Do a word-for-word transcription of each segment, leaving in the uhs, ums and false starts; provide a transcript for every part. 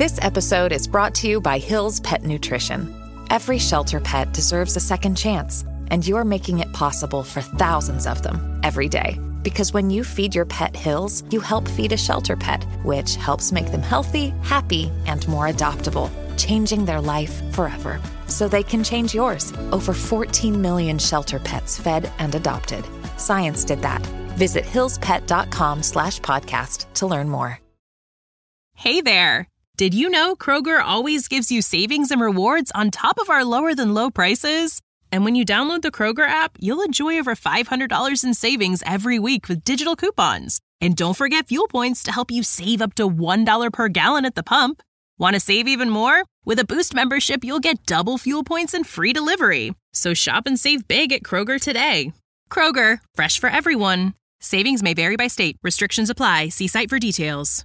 This episode is brought to you by Hill's Pet Nutrition. Every shelter pet deserves a second chance, and you're making it possible for thousands of them every day. Because when you feed your pet Hill's, you help feed a shelter pet, which helps make them healthy, happy, and more adoptable, changing their life forever. So they can change yours. Over fourteen million shelter pets fed and adopted. Science did that. Visit hillspet.com slash podcast to learn more. Hey there. Did you know Kroger always gives you savings and rewards on top of our lower than low prices? And when you download the Kroger app, you'll enjoy over five hundred dollars in savings every week with digital coupons. And don't forget fuel points to help you save up to one dollar per gallon at the pump. Want to save even more? With a Boost membership, you'll get double fuel points and free delivery. So shop and save big at Kroger today. Kroger, fresh for everyone. Savings may vary by state. Restrictions apply. See site for details.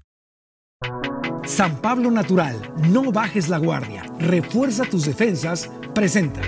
San Pablo Natural, no bajes la guardia, refuerza tus defensas, presenta.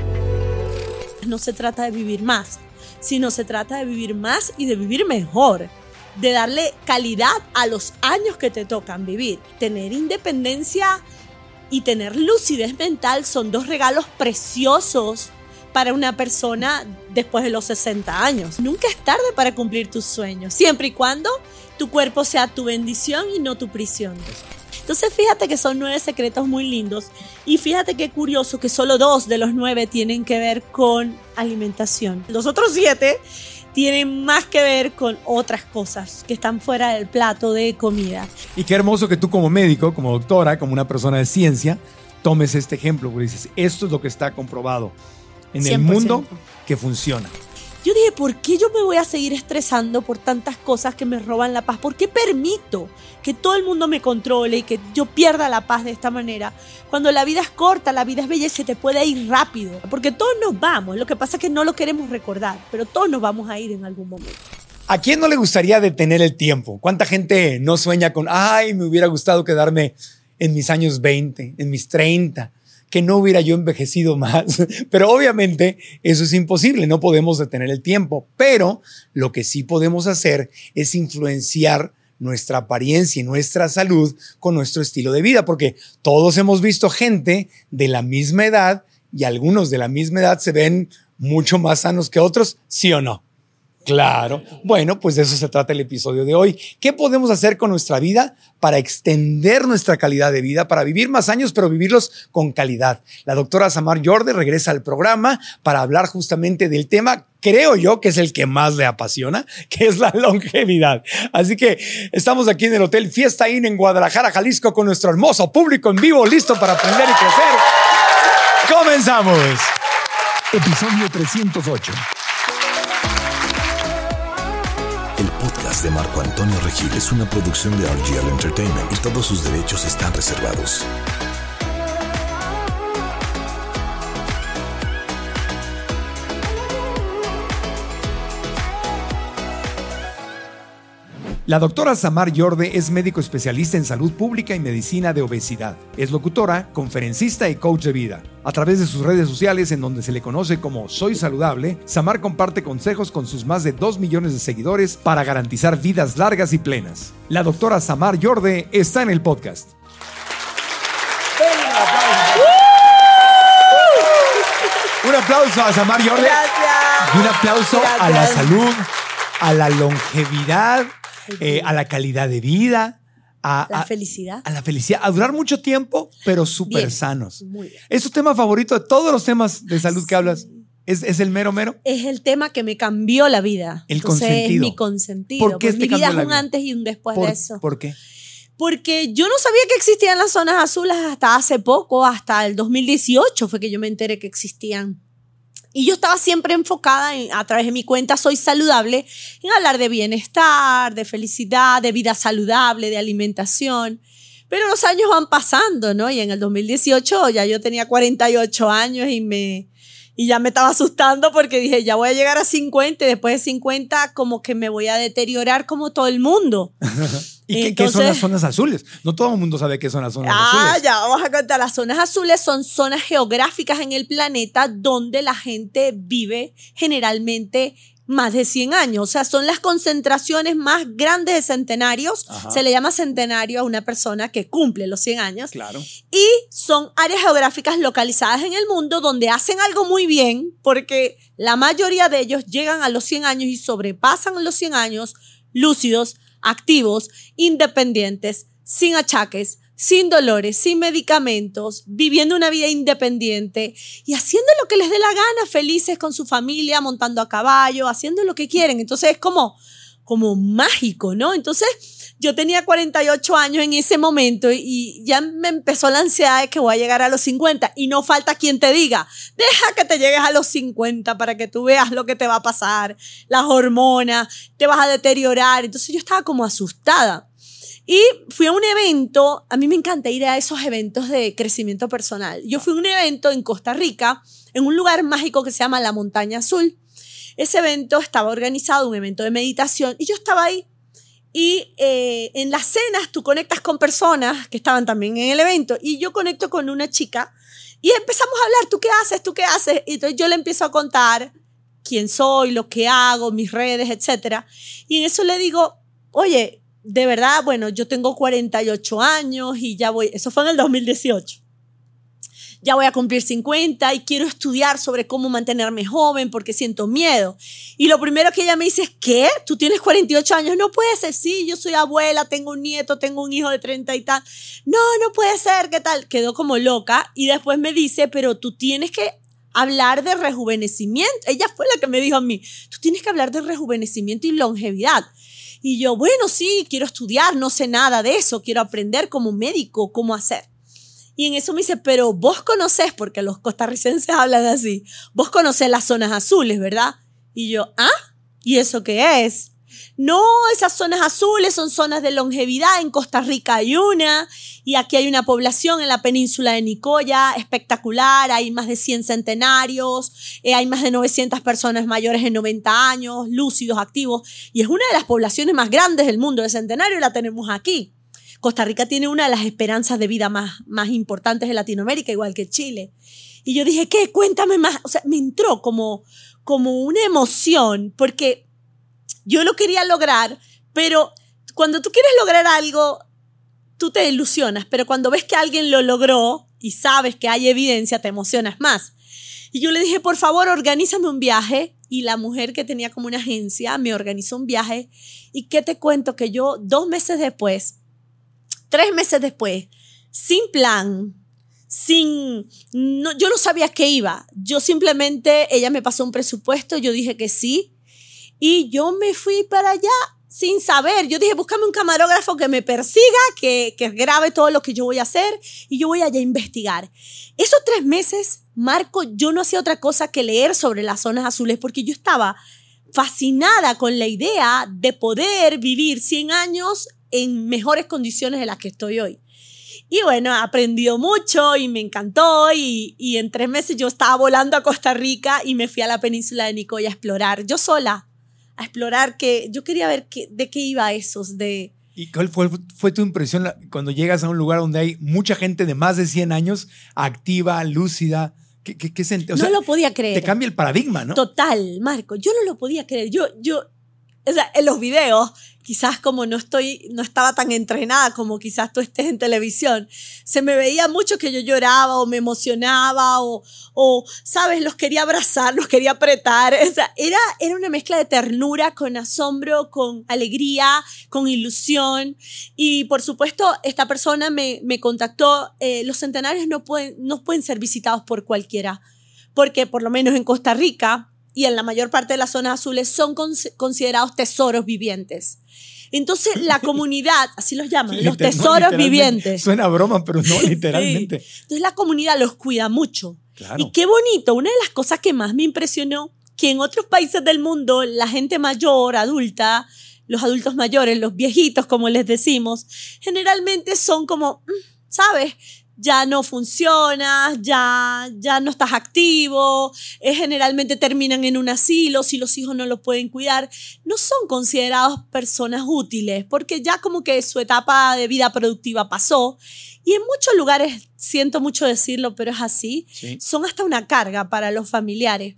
No se trata de vivir más, sino se trata de vivir más y de vivir mejor, de darle calidad a los años que te tocan vivir. Tener independencia y tener lucidez mental son dos regalos preciosos para una persona después de los sesenta años. Nunca es tarde para cumplir tus sueños, siempre y cuando tu cuerpo sea tu bendición y no tu prisión. Entonces fíjate que son nueve secretos muy lindos y fíjate qué curioso que solo dos de los nueve tienen que ver con alimentación. Los otros siete tienen más que ver con otras cosas que están fuera del plato de comida. Y qué hermoso que tú como médico, como doctora, como una persona de ciencia, tomes este ejemplo, porque dices, esto es lo que está comprobado en el mundo que funciona. Yo dije, ¿por qué yo me voy a seguir estresando por tantas cosas que me roban la paz? ¿Por qué permito que todo el mundo me controle y que yo pierda la paz de esta manera? Cuando la vida es corta, la vida es bella y se te puede ir rápido. Porque todos nos vamos, lo que pasa es que no lo queremos recordar, pero todos nos vamos a ir en algún momento. ¿A quién no le gustaría detener el tiempo? ¿Cuánta gente no sueña con, ay, me hubiera gustado quedarme en mis años veinte, en mis treinta? Que no hubiera yo envejecido más. Pero obviamente eso es imposible, no podemos detener el tiempo. Pero lo que sí podemos hacer es influenciar nuestra apariencia y nuestra salud con nuestro estilo de vida, porque todos hemos visto gente de la misma edad y algunos de la misma edad se ven mucho más sanos que otros, ¿sí o no? Claro. Bueno, pues de eso se trata el episodio de hoy. ¿Qué podemos hacer con nuestra vida para extender nuestra calidad de vida, para vivir más años, pero vivirlos con calidad? La doctora Samar Jordi regresa al programa para hablar justamente del tema, creo yo, que es el que más le apasiona, que es la longevidad. Así que estamos aquí en el Hotel Fiesta Inn en Guadalajara, Jalisco, con nuestro hermoso público en vivo, listo para aprender y crecer. ¡Comenzamos! Episodio trescientos ocho. El podcast de Marco Antonio Regil es una producción de R G L Entertainment y todos sus derechos están reservados. La doctora Samar Jordi es médico especialista en salud pública y medicina de obesidad. Es locutora, conferencista y coach de vida. A través de sus redes sociales, en donde se le conoce como Soy Saludable, Samar comparte consejos con sus más de dos millones de seguidores para garantizar vidas largas y plenas. La doctora Samar Jordi está en el podcast. Un aplauso a Samar Jordi. Gracias. Y un aplauso Gracias. a la salud, a la longevidad, eh, a la calidad de vida, a la a, felicidad. A la felicidad, a durar mucho tiempo, pero súper Bien, sanos. muy bien. ¿Es tu tema favorito de todos los temas de salud que hablas? ¿Es, es el mero mero? Es el tema que me cambió la vida. El Entonces, consentido. es mi consentido. ¿Por qué Pues te mi vida cambió es la un vida? antes y un después ¿Por, de eso. ¿Por qué? Porque yo no sabía que existían las zonas azules hasta hace poco, hasta el dos mil dieciocho fue que yo me enteré que existían. Y yo estaba siempre enfocada en, a través de mi cuenta Soy Saludable, en hablar de bienestar, de felicidad, de vida saludable, de alimentación. Pero los años van pasando, ¿no? Y en el dos mil dieciocho ya yo tenía cuarenta y ocho años y me... Y ya me estaba asustando porque dije, ya voy a llegar a cincuenta y después de cincuenta como que me voy a deteriorar como todo el mundo. ¿Y qué, Entonces, qué son las zonas azules? No todo el mundo sabe qué son las zonas ah, azules. ya vamos a contar. Las zonas azules son zonas geográficas en el planeta donde la gente vive generalmente más de cien años. O sea, son las concentraciones más grandes de centenarios. Ajá. Se le llama centenario a una persona que cumple los cien años. Claro. Y son áreas geográficas localizadas en el mundo donde hacen algo muy bien, porque la mayoría de ellos llegan a los cien años y sobrepasan los cien años lúcidos, activos, independientes, sin achaques, sin dolores, sin medicamentos, viviendo una vida independiente y haciendo lo que les dé la gana, felices con su familia, montando a caballo, haciendo lo que quieren. Entonces es como, como mágico, ¿no? Entonces yo tenía cuarenta y ocho años en ese momento y ya me empezó la ansiedad de que voy a llegar a los cincuenta y no falta quien te diga, deja que te llegues a los cincuenta para que tú veas lo que te va a pasar, las hormonas, te vas a deteriorar. Entonces yo estaba como asustada. Y fui a un evento, a mí me encanta ir a esos eventos de crecimiento personal. Yo fui a un evento en Costa Rica, en un lugar mágico que se llama La Montaña Azul. Ese evento estaba organizado, un evento de meditación, y yo estaba ahí. Y eh, en las cenas tú conectas con personas que estaban también en el evento, y yo conecto con una chica, y empezamos a hablar, ¿tú qué haces? ¿Tú qué haces? Y entonces yo le empiezo a contar quién soy, lo que hago, mis redes, etcétera. Y en eso le digo, oye, de verdad, bueno, yo tengo cuarenta y ocho años y ya voy, eso fue en el dos mil dieciocho. Ya voy a cumplir cincuenta y quiero estudiar sobre cómo mantenerme joven porque siento miedo. Y lo primero que ella me dice es, ¿qué? ¿Tú tienes cuarenta y ocho años? No puede ser, sí, yo soy abuela, tengo un nieto, tengo un hijo de treinta y tal. No, no puede ser, ¿qué tal? Quedó como loca y después me dice, pero tú tienes que hablar de rejuvenecimiento. Ella fue la que me dijo a mí, tú tienes que hablar de rejuvenecimiento y longevidad. Y yo, bueno, sí, quiero estudiar, no sé nada de eso, quiero aprender como médico cómo hacer. Y en eso me dice, pero vos conocés, porque los costarricenses hablan así, vos conocés las zonas azules, ¿verdad? Y yo, ¿ah? ¿Y eso qué es? No, esas zonas azules son zonas de longevidad. En Costa Rica hay una y aquí hay una población en la península de Nicoya espectacular. Hay más de cien centenarios, eh, hay más de novecientas personas mayores de noventa años, lúcidos, activos. Y es una de las poblaciones más grandes del mundo de centenario y la tenemos aquí. Costa Rica tiene una de las esperanzas de vida más, más importantes de Latinoamérica, igual que Chile. Y yo dije, ¿qué? Cuéntame más. O sea, me entró como, como una emoción porque yo lo quería lograr, pero cuando tú quieres lograr algo, tú te ilusionas, pero cuando ves que alguien lo logró y sabes que hay evidencia, te emocionas más. Y yo le dije, por favor, organízame un viaje. Y la mujer que tenía como una agencia me organizó un viaje. ¿Y qué te cuento? Que yo dos meses después, tres meses después, sin plan, sin, no, yo no sabía qué iba. Yo simplemente, ella me pasó un presupuesto, yo dije que sí. Y yo me fui para allá sin saber. Yo dije, búscame un camarógrafo que me persiga, que, que grabe todo lo que yo voy a hacer y yo voy allá a investigar. Esos tres meses, Marco, yo no hacía otra cosa que leer sobre las zonas azules porque yo estaba fascinada con la idea de poder vivir cien años en mejores condiciones de las que estoy hoy. Y bueno, aprendió mucho y me encantó y, y en tres meses yo estaba volando a Costa Rica y me fui a la península de Nicoya a explorar, yo sola. A explorar, que yo quería ver qué, de qué iba esos de... ¿Y cuál fue, fue tu impresión cuando llegas a un lugar donde hay mucha gente de más de cien años activa, lúcida? ¿Qué, qué, qué sent... o no sea, lo podía creer. Te cambia el paradigma, ¿no? Total, Marco. Yo no lo podía creer. Yo, yo, o sea, en los videos, quizás como no estoy, no estaba tan entrenada como quizás tú estés en televisión, se me veía mucho que yo lloraba o me emocionaba o, o ¿sabes? Los quería abrazar, los quería apretar. O sea, era, era una mezcla de ternura con asombro, con alegría, con ilusión. Y por supuesto, esta persona me, me contactó. Eh, los centenarios no pueden, no pueden ser visitados por cualquiera, porque por lo menos en Costa Rica y en la mayor parte de las zonas azules son cons- considerados tesoros vivientes. Entonces la comunidad, así los llaman, los Liter- tesoros no, vivientes. Suena a broma, pero no, literalmente. Sí. Entonces la comunidad los cuida mucho. Claro. Y qué bonito, una de las cosas que más me impresionó, que en otros países del mundo la gente mayor, adulta, los adultos mayores, los viejitos como les decimos, generalmente son como, ¿sabes? Ya no funciona, ya, ya no estás activo, eh, generalmente terminan en un asilo si los hijos no los pueden cuidar. No son considerados personas útiles porque ya como que su etapa de vida productiva pasó y en muchos lugares, siento mucho decirlo, pero es así, Sí. son hasta una carga para los familiares.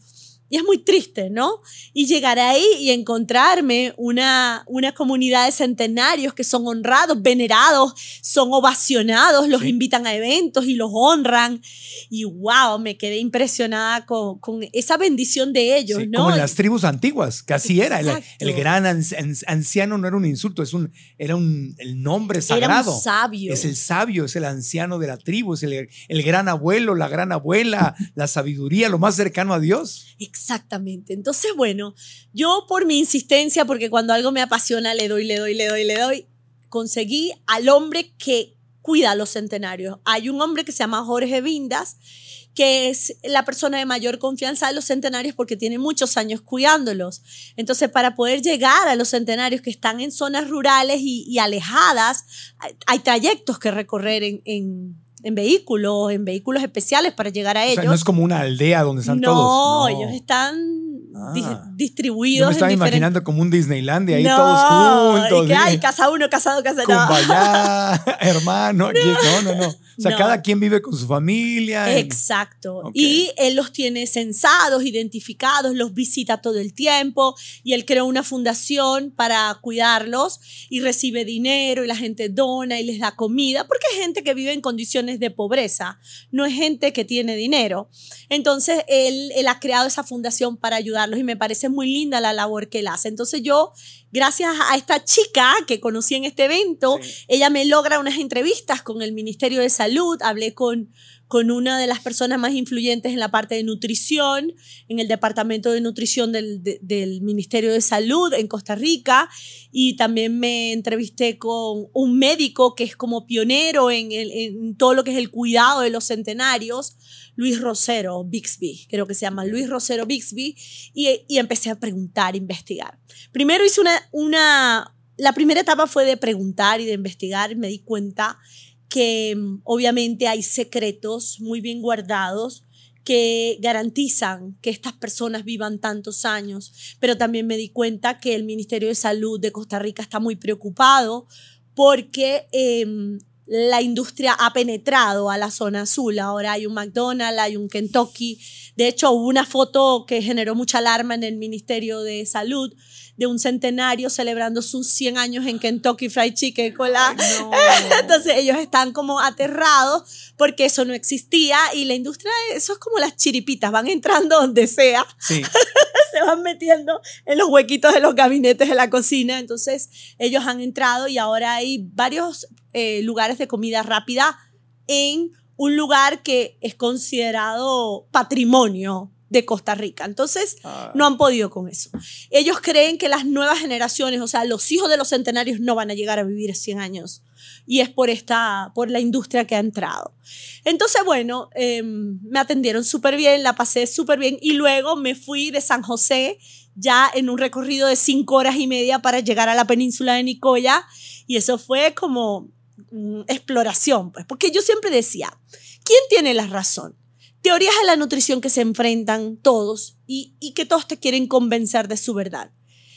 Y es muy triste, ¿no? Y llegar ahí y encontrarme una, una comunidad de centenarios que son honrados, venerados, son ovacionados, los sí. invitan a eventos y los honran. Y wow, me quedé impresionada con, con esa bendición de ellos, sí, ¿no? Como en las tribus antiguas, que así Exacto. era. El, el gran anciano no era un insulto, es un, era un, el nombre sagrado. Era un sabio. Es el sabio, es el anciano de la tribu, es el, el gran abuelo, la gran abuela, la sabiduría, lo más cercano a Dios. Exactamente. Entonces, bueno, yo por mi insistencia, porque cuando algo me apasiona, le doy, le doy, le doy, le doy, conseguí al hombre que cuida a los centenarios. Hay un hombre que se llama Jorge Vindas, que es la persona de mayor confianza de los centenarios porque tiene muchos años cuidándolos. Entonces, para poder llegar a los centenarios que están en zonas rurales y, y alejadas, hay, hay trayectos que recorrer en, en, en vehículos, en vehículos especiales para llegar a o ellos. Sea, no es como una aldea donde están no, todos. No, ellos están ah, di distribuidos. Yo me estaba en imaginando diferentes... como un Disneylandia, ahí no, todos juntos. Y que hay casa uno, casa dos, casa dos. Kumbaya, hermano. Aquí, no, no, no. O sea, no. cada quien vive con su familia. Exacto. Okay. Y él los tiene censados, identificados, los visita todo el tiempo y él creó una fundación para cuidarlos y recibe dinero y la gente dona y les da comida porque es gente que vive en condiciones de pobreza, no es gente que tiene dinero. Entonces, él, él ha creado esa fundación para ayudarlos y me parece muy linda la labor que él hace. Entonces, yo, gracias a esta chica que conocí en este evento, sí. ella me logra unas entrevistas con el Ministerio de Salud, hablé con, con una de las personas más influyentes en la parte de nutrición, en el departamento de nutrición del, de, del Ministerio de Salud en Costa Rica, y también me entrevisté con un médico que es como pionero en, el, en todo lo que es el cuidado de los centenarios, Luis Rosero Bixby, creo que se llama Luis Rosero Bixby, y, y empecé a preguntar, investigar. Primero hice una, una, la primera etapa fue de preguntar y de investigar, y me di cuenta que obviamente hay secretos muy bien guardados que garantizan que estas personas vivan tantos años, pero también me di cuenta que el Ministerio de Salud de Costa Rica está muy preocupado porque eh, la industria ha penetrado a la zona azul. Ahora hay un McDonald's, hay un Kentucky. De hecho, hubo una foto que generó mucha alarma en el Ministerio de Salud de un centenario celebrando sus cien años en Kentucky Fried Chicken con la... No. Entonces ellos están como aterrados porque eso no existía y la industria, eso es como las chiripitas, van entrando donde sea, sí. se van metiendo en los huequitos de los gabinetes de la cocina. Entonces ellos han entrado y ahora hay varios eh, lugares de comida rápida en un lugar que es considerado patrimonio de Costa Rica. Entonces, ah. no han podido con eso. Ellos creen que las nuevas generaciones, o sea, los hijos de los centenarios no van a llegar a vivir cien años. Y es por, esta, por la industria que ha entrado. Entonces, bueno, eh, me atendieron súper bien, la pasé súper bien y luego me fui de San José ya en un recorrido de cinco horas y media para llegar a la península de Nicoya y eso fue como mm, exploración, pues, porque yo siempre decía, ¿quién tiene la razón? Teorías de la nutrición que se enfrentan todos y, y que todos te quieren convencer de su verdad.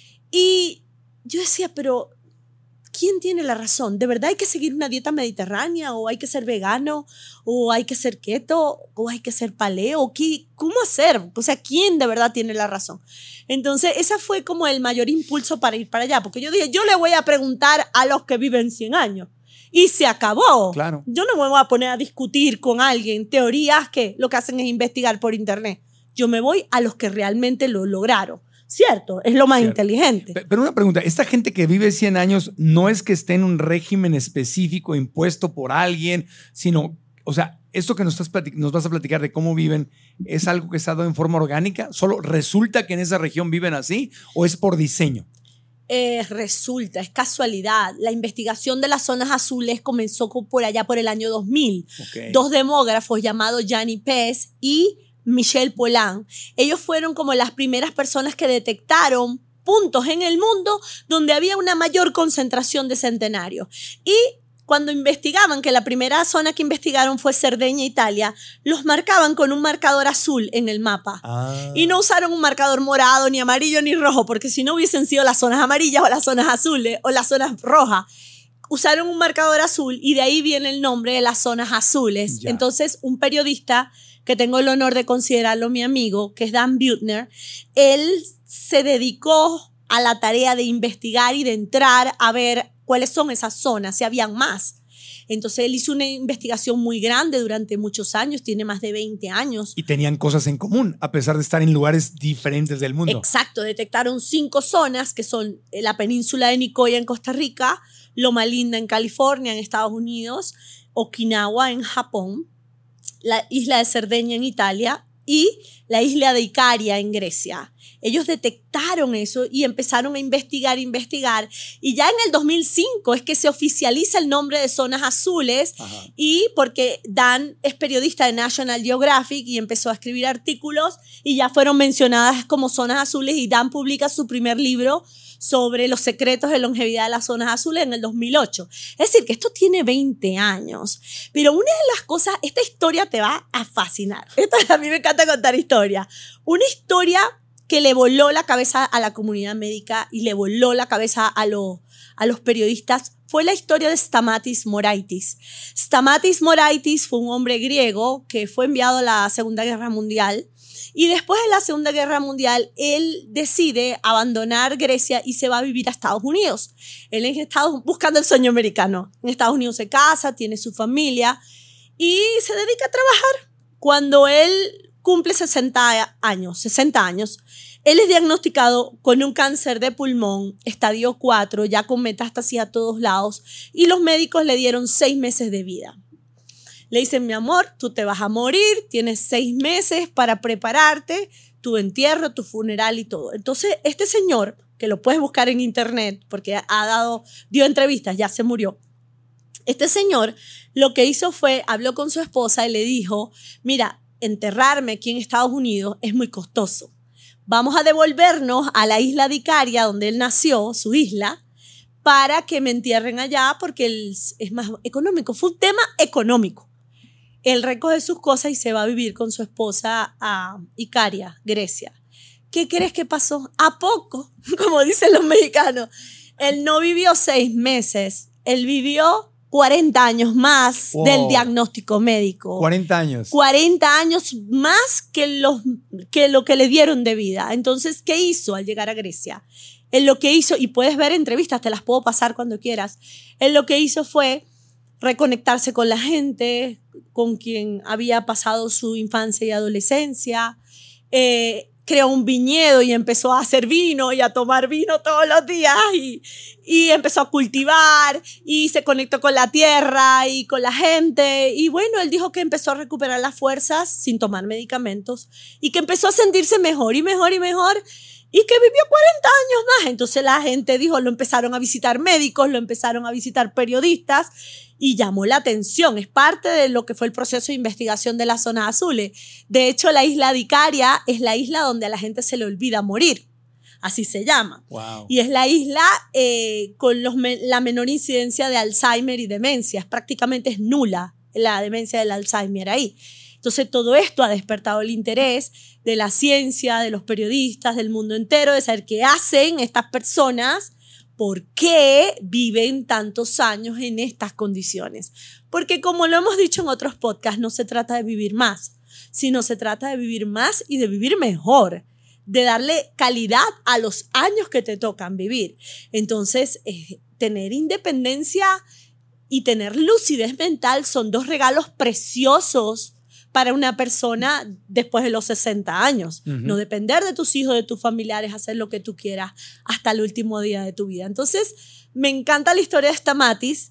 Y yo decía, pero ¿quién tiene la razón? ¿De verdad hay que seguir una dieta mediterránea o hay que ser vegano o hay que ser keto o hay que ser paleo? ¿Qué, ¿Cómo hacer? O sea, ¿quién de verdad tiene la razón? Entonces, ese fue como el mayor impulso para ir para allá, porque yo dije, yo le voy a preguntar a los que viven cien años. Y se acabó. Claro. Yo no me voy a poner a discutir con alguien teorías que lo que hacen es investigar por internet. Yo me voy a los que realmente lo lograron. ¿Cierto? Es lo más Cierto. inteligente. Pero una pregunta, ¿esta gente que vive cien años no es que esté en un régimen específico impuesto por alguien, sino, o sea, esto que nos, estás nos vas a platicar de cómo viven, ¿es algo que está dado en forma orgánica? ¿Solo resulta que en esa región viven así o es por diseño? Eh, resulta, es casualidad. La investigación de las zonas azules comenzó por allá por el año dos mil. Okay. Dos demógrafos llamados Gianni Pez y Michel Polan. Ellos fueron como las primeras personas que detectaron puntos en el mundo donde había una mayor concentración de centenarios. Y cuando investigaban, que la primera zona que investigaron fue Cerdeña, Italia, los marcaban con un marcador azul en el mapa. Ah. Y no usaron un marcador morado, ni amarillo, ni rojo, porque si no hubiesen sido las zonas amarillas o las zonas azules o las zonas rojas. Usaron un marcador azul y de ahí viene el nombre de las zonas azules. Ya. Entonces, un periodista que tengo el honor de considerarlo mi amigo, que es Dan Buettner, él se dedicó a la tarea de investigar y de entrar a ver cuáles son esas zonas, si habían más. Entonces él hizo una investigación muy grande durante muchos años, tiene más de veinte años. Y tenían cosas en común, a pesar de estar en lugares diferentes del mundo. Exacto, detectaron cinco zonas que son la península de Nicoya en Costa Rica, Loma Linda en California, en Estados Unidos, Okinawa en Japón, la isla de Cerdeña en Italia y la isla de Icaria en Grecia. Ellos detectaron eso y empezaron a investigar, investigar. Y ya en el dos mil cinco es que se oficializa el nombre de zonas azules. Ajá. Y porque Dan es periodista de National Geographic y empezó a escribir artículos y ya fueron mencionadas como zonas azules, y Dan publica su primer libro sobre los secretos de longevidad de las zonas azules en el dos mil ocho. Es decir, que esto tiene veinte años. Pero una de las cosas, esta historia te va a fascinar. Esto, a mí me encanta contar historias. Una historia que le voló la cabeza a la comunidad médica y le voló la cabeza a, lo, a los periodistas fue la historia de Stamatis Moraitis. Stamatis Moraitis fue un hombre griego que fue enviado a la Segunda Guerra Mundial. Y después de la Segunda Guerra Mundial, él decide abandonar Grecia y se va a vivir a Estados Unidos. Él en Estados, buscando el sueño americano. En Estados Unidos se casa, tiene su familia y se dedica a trabajar. Cuando él cumple sesenta años, sesenta años, él es diagnosticado con un cáncer de pulmón, estadio cuatro, ya con metástasis a todos lados, y los médicos le dieron seis meses de vida. Le dicen, mi amor, tú te vas a morir, tienes seis meses para prepararte, tu entierro, tu funeral y todo. Entonces, este señor, que lo puedes buscar en internet, porque ha dado, dio entrevistas, ya se murió. Este señor lo que hizo fue, habló con su esposa y le dijo, mira, enterrarme aquí en Estados Unidos es muy costoso. Vamos a devolvernos a la isla de Icaria, donde él nació, su isla, para que me entierren allá porque es más económico. Fue un tema económico. Él recoge sus cosas y se va a vivir con su esposa a Icaria, Grecia. ¿Qué crees que pasó? A poco, como dicen los mexicanos. Él no vivió seis meses, él vivió cuarenta años más wow. del diagnóstico médico. cuarenta años. cuarenta años más que, los, que lo que le dieron de vida. Entonces, ¿qué hizo al llegar a Grecia? Él lo que hizo, y puedes ver entrevistas, te las puedo pasar cuando quieras, él lo que hizo fue reconectarse con la gente, con quien había pasado su infancia y adolescencia, eh, creó un viñedo y empezó a hacer vino y a tomar vino todos los días y, y empezó a cultivar y se conectó con la tierra y con la gente. Y bueno, él dijo que empezó a recuperar las fuerzas sin tomar medicamentos y que empezó a sentirse mejor y mejor y mejor y que vivió cuarenta años más. Entonces la gente dijo, lo empezaron a visitar médicos, lo empezaron a visitar periodistas y llamó la atención. Es parte de lo que fue el proceso de investigación de las zonas azules. De hecho, la isla de Icaria es la isla donde a la gente se le olvida morir. Así se llama. Wow. Y es la isla eh, con los, la menor incidencia de Alzheimer y demencias. Prácticamente es nula la demencia del Alzheimer ahí. Entonces, todo esto ha despertado el interés de la ciencia, de los periodistas, del mundo entero, de saber qué hacen estas personas. ¿Por qué viven tantos años en estas condiciones? Porque como lo hemos dicho en otros podcasts, no se trata de vivir más, sino se trata de vivir más y de vivir mejor, de darle calidad a los años que te tocan vivir. Entonces, eh, tener independencia y tener lucidez mental son dos regalos preciosos para una persona después de los sesenta años. Uh-huh. No depender de tus hijos, de tus familiares, hacer lo que tú quieras hasta el último día de tu vida. Entonces, me encanta la historia de Stamatis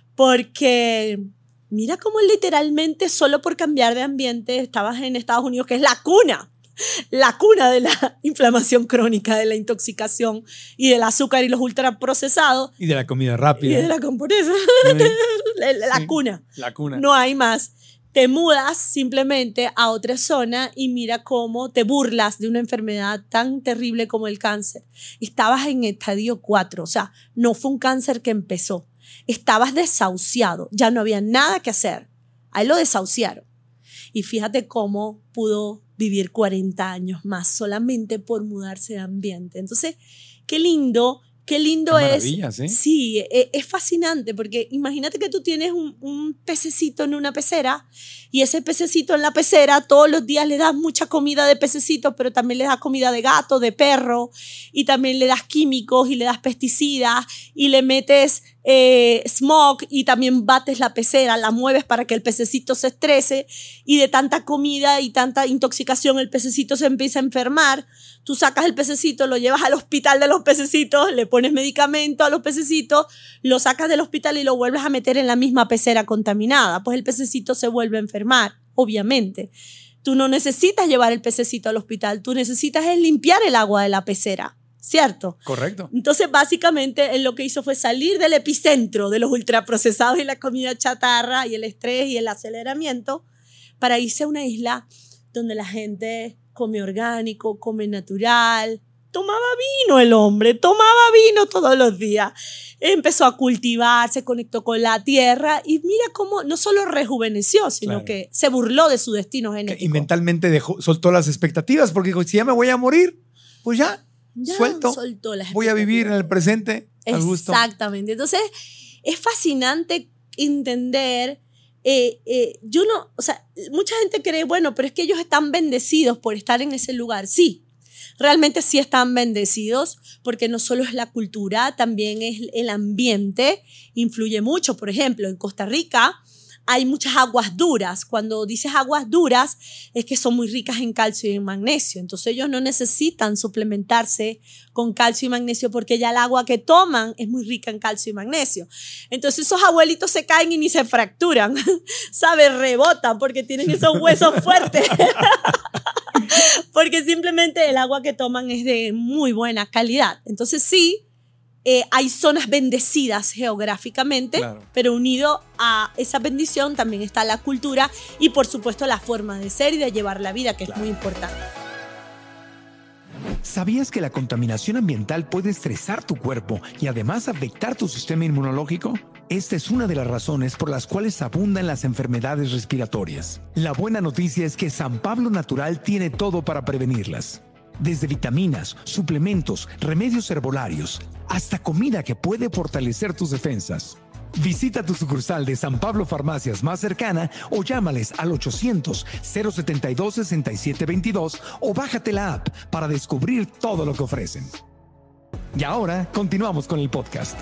porque mira cómo literalmente solo por cambiar de ambiente estabas en Estados Unidos, que es la cuna, la cuna de la inflamación crónica, de la intoxicación y del azúcar y los ultraprocesados. Y de la comida rápida. Y de la componesa. la, la sí, cuna. La cuna. No hay más. Te mudas simplemente a otra zona y mira cómo te burlas de una enfermedad tan terrible como el cáncer. Estabas en estadio cuatro, o sea, no fue un cáncer que empezó. Estabas desahuciado, ya no había nada que hacer. Ahí lo desahuciaron. Y fíjate cómo pudo vivir cuarenta años más solamente por mudarse de ambiente. Entonces, qué lindo Qué lindo Qué es. maravilla, ¿sí? Sí, es, es fascinante porque imagínate que tú tienes un, un pececito en una pecera y ese pececito en la pecera todos los días le das mucha comida de pececito, pero también le das comida de gato, de perro, y también le das químicos y le das pesticidas y le metes eh, smog y también bates la pecera, la mueves para que el pececito se estrese y de tanta comida y tanta intoxicación el pececito se empieza a enfermar. Tú sacas el pececito, lo llevas al hospital de los pececitos, le pones medicamento a los pececitos, lo sacas del hospital y lo vuelves a meter en la misma pecera contaminada. Pues el pececito se vuelve a enfermar, obviamente. Tú no necesitas llevar el pececito al hospital, tú necesitas es limpiar el agua de la pecera, ¿cierto? Correcto. Entonces, básicamente, él lo que hizo fue salir del epicentro de los ultraprocesados y la comida chatarra y el estrés y el aceleramiento para irse a una isla donde la gente come orgánico, come natural. Tomaba vino el hombre, tomaba vino todos los días. Empezó a cultivar, se conectó con la tierra y mira cómo no solo rejuveneció, sino Claro. que se burló de su destino genético. Y mentalmente dejó, soltó las expectativas porque dijo, si ya me voy a morir, pues ya, Ya suelto. soltó las Voy a vivir en el presente al gusto. Exactamente. Entonces, es fascinante entender. Eh, eh, yo no, o sea, mucha gente cree, bueno, pero es que ellos están bendecidos por estar en ese lugar. Sí, realmente sí están bendecidos porque no solo es la cultura, también es el ambiente, influye mucho. Por ejemplo, en Costa Rica hay muchas aguas duras. Cuando dices aguas duras es que son muy ricas en calcio y en magnesio. Entonces ellos no necesitan suplementarse con calcio y magnesio porque ya el agua que toman es muy rica en calcio y magnesio. Entonces esos abuelitos se caen y ni se fracturan, ¿sabes? Rebotan porque tienen esos huesos fuertes. Porque simplemente el agua que toman es de muy buena calidad. Entonces sí, Eh, hay zonas bendecidas geográficamente, Claro. pero unido a esa bendición también está la cultura y por supuesto la forma de ser y de llevar la vida, que claro. es muy importante. ¿Sabías que la contaminación ambiental puede estresar tu cuerpo y además afectar tu sistema inmunológico? Esta es una de las razones por las cuales abundan las enfermedades respiratorias. La buena noticia es que San Pablo Natural tiene todo para prevenirlas. Desde vitaminas, suplementos, remedios herbolarios, hasta comida que puede fortalecer tus defensas. Visita tu sucursal de San Pablo Farmacias más cercana o llámales al ochocientos, cero setenta y dos, sesenta y siete veintidós o bájate la app para descubrir todo lo que ofrecen. Y ahora continuamos con el podcast.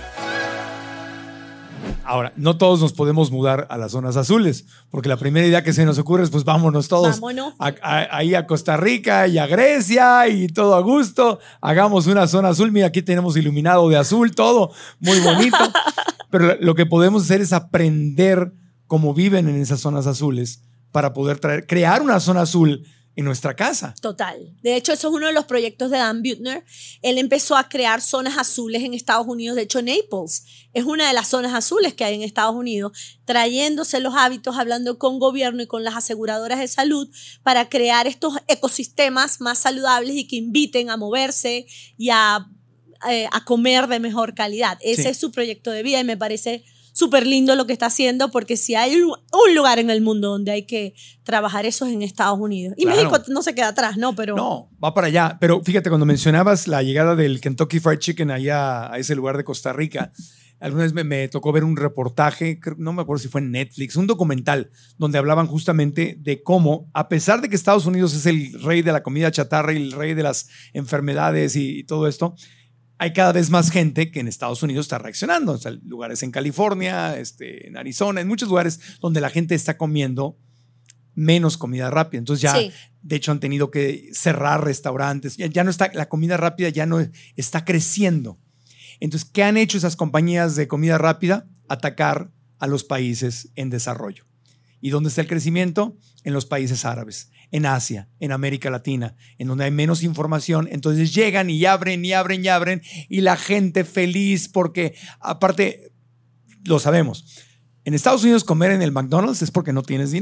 Ahora, no todos nos podemos mudar a las zonas azules, porque la primera idea que se nos ocurre es pues vámonos todos Vámonos. a, a, ahí a Costa Rica y a Grecia y todo a gusto. Hagamos una zona azul. Mira, aquí tenemos iluminado de azul, todo muy bonito. Pero lo que podemos hacer es aprender cómo viven en esas zonas azules para poder traer, crear una zona azul en nuestra casa. Total. De hecho, eso es uno de los proyectos de Dan Buettner. Él empezó a crear zonas azules en Estados Unidos. De hecho, Naples es una de las zonas azules que hay en Estados Unidos, trayéndose los hábitos, hablando con gobierno y con las aseguradoras de salud para crear estos ecosistemas más saludables y que inviten a moverse y a, eh, a comer de mejor calidad. Ese Sí. es su proyecto de vida y me parece súper lindo lo que está haciendo, porque si hay un lugar en el mundo donde hay que trabajar eso es en Estados Unidos. Y Claro. México no se queda atrás, ¿no? Pero No, va para allá. Pero fíjate, cuando mencionabas la llegada del Kentucky Fried Chicken allá a ese lugar de Costa Rica, alguna vez me, me tocó ver un reportaje, creo- no me acuerdo si fue en Netflix, un documental donde hablaban justamente de cómo, a pesar de que Estados Unidos es el rey de la comida chatarra y el rey de las enfermedades y, y todo esto, hay cada vez más gente que en Estados Unidos está reaccionando. O sea, lugares en California, este, en Arizona, en muchos lugares donde la gente está comiendo menos comida rápida. Entonces ya, Sí. de hecho, han tenido que cerrar restaurantes. Ya, ya no está, la comida rápida ya no está creciendo. Entonces, ¿qué han hecho esas compañías de comida rápida? Atacar a los países en desarrollo. ¿Y dónde está el crecimiento? En los países árabes, en Asia, en América Latina, en donde hay menos información. Entonces llegan y abren y abren y abren y la gente feliz porque, aparte, lo sabemos, en Estados Unidos comer en el McDonald's es porque no tienes dinero.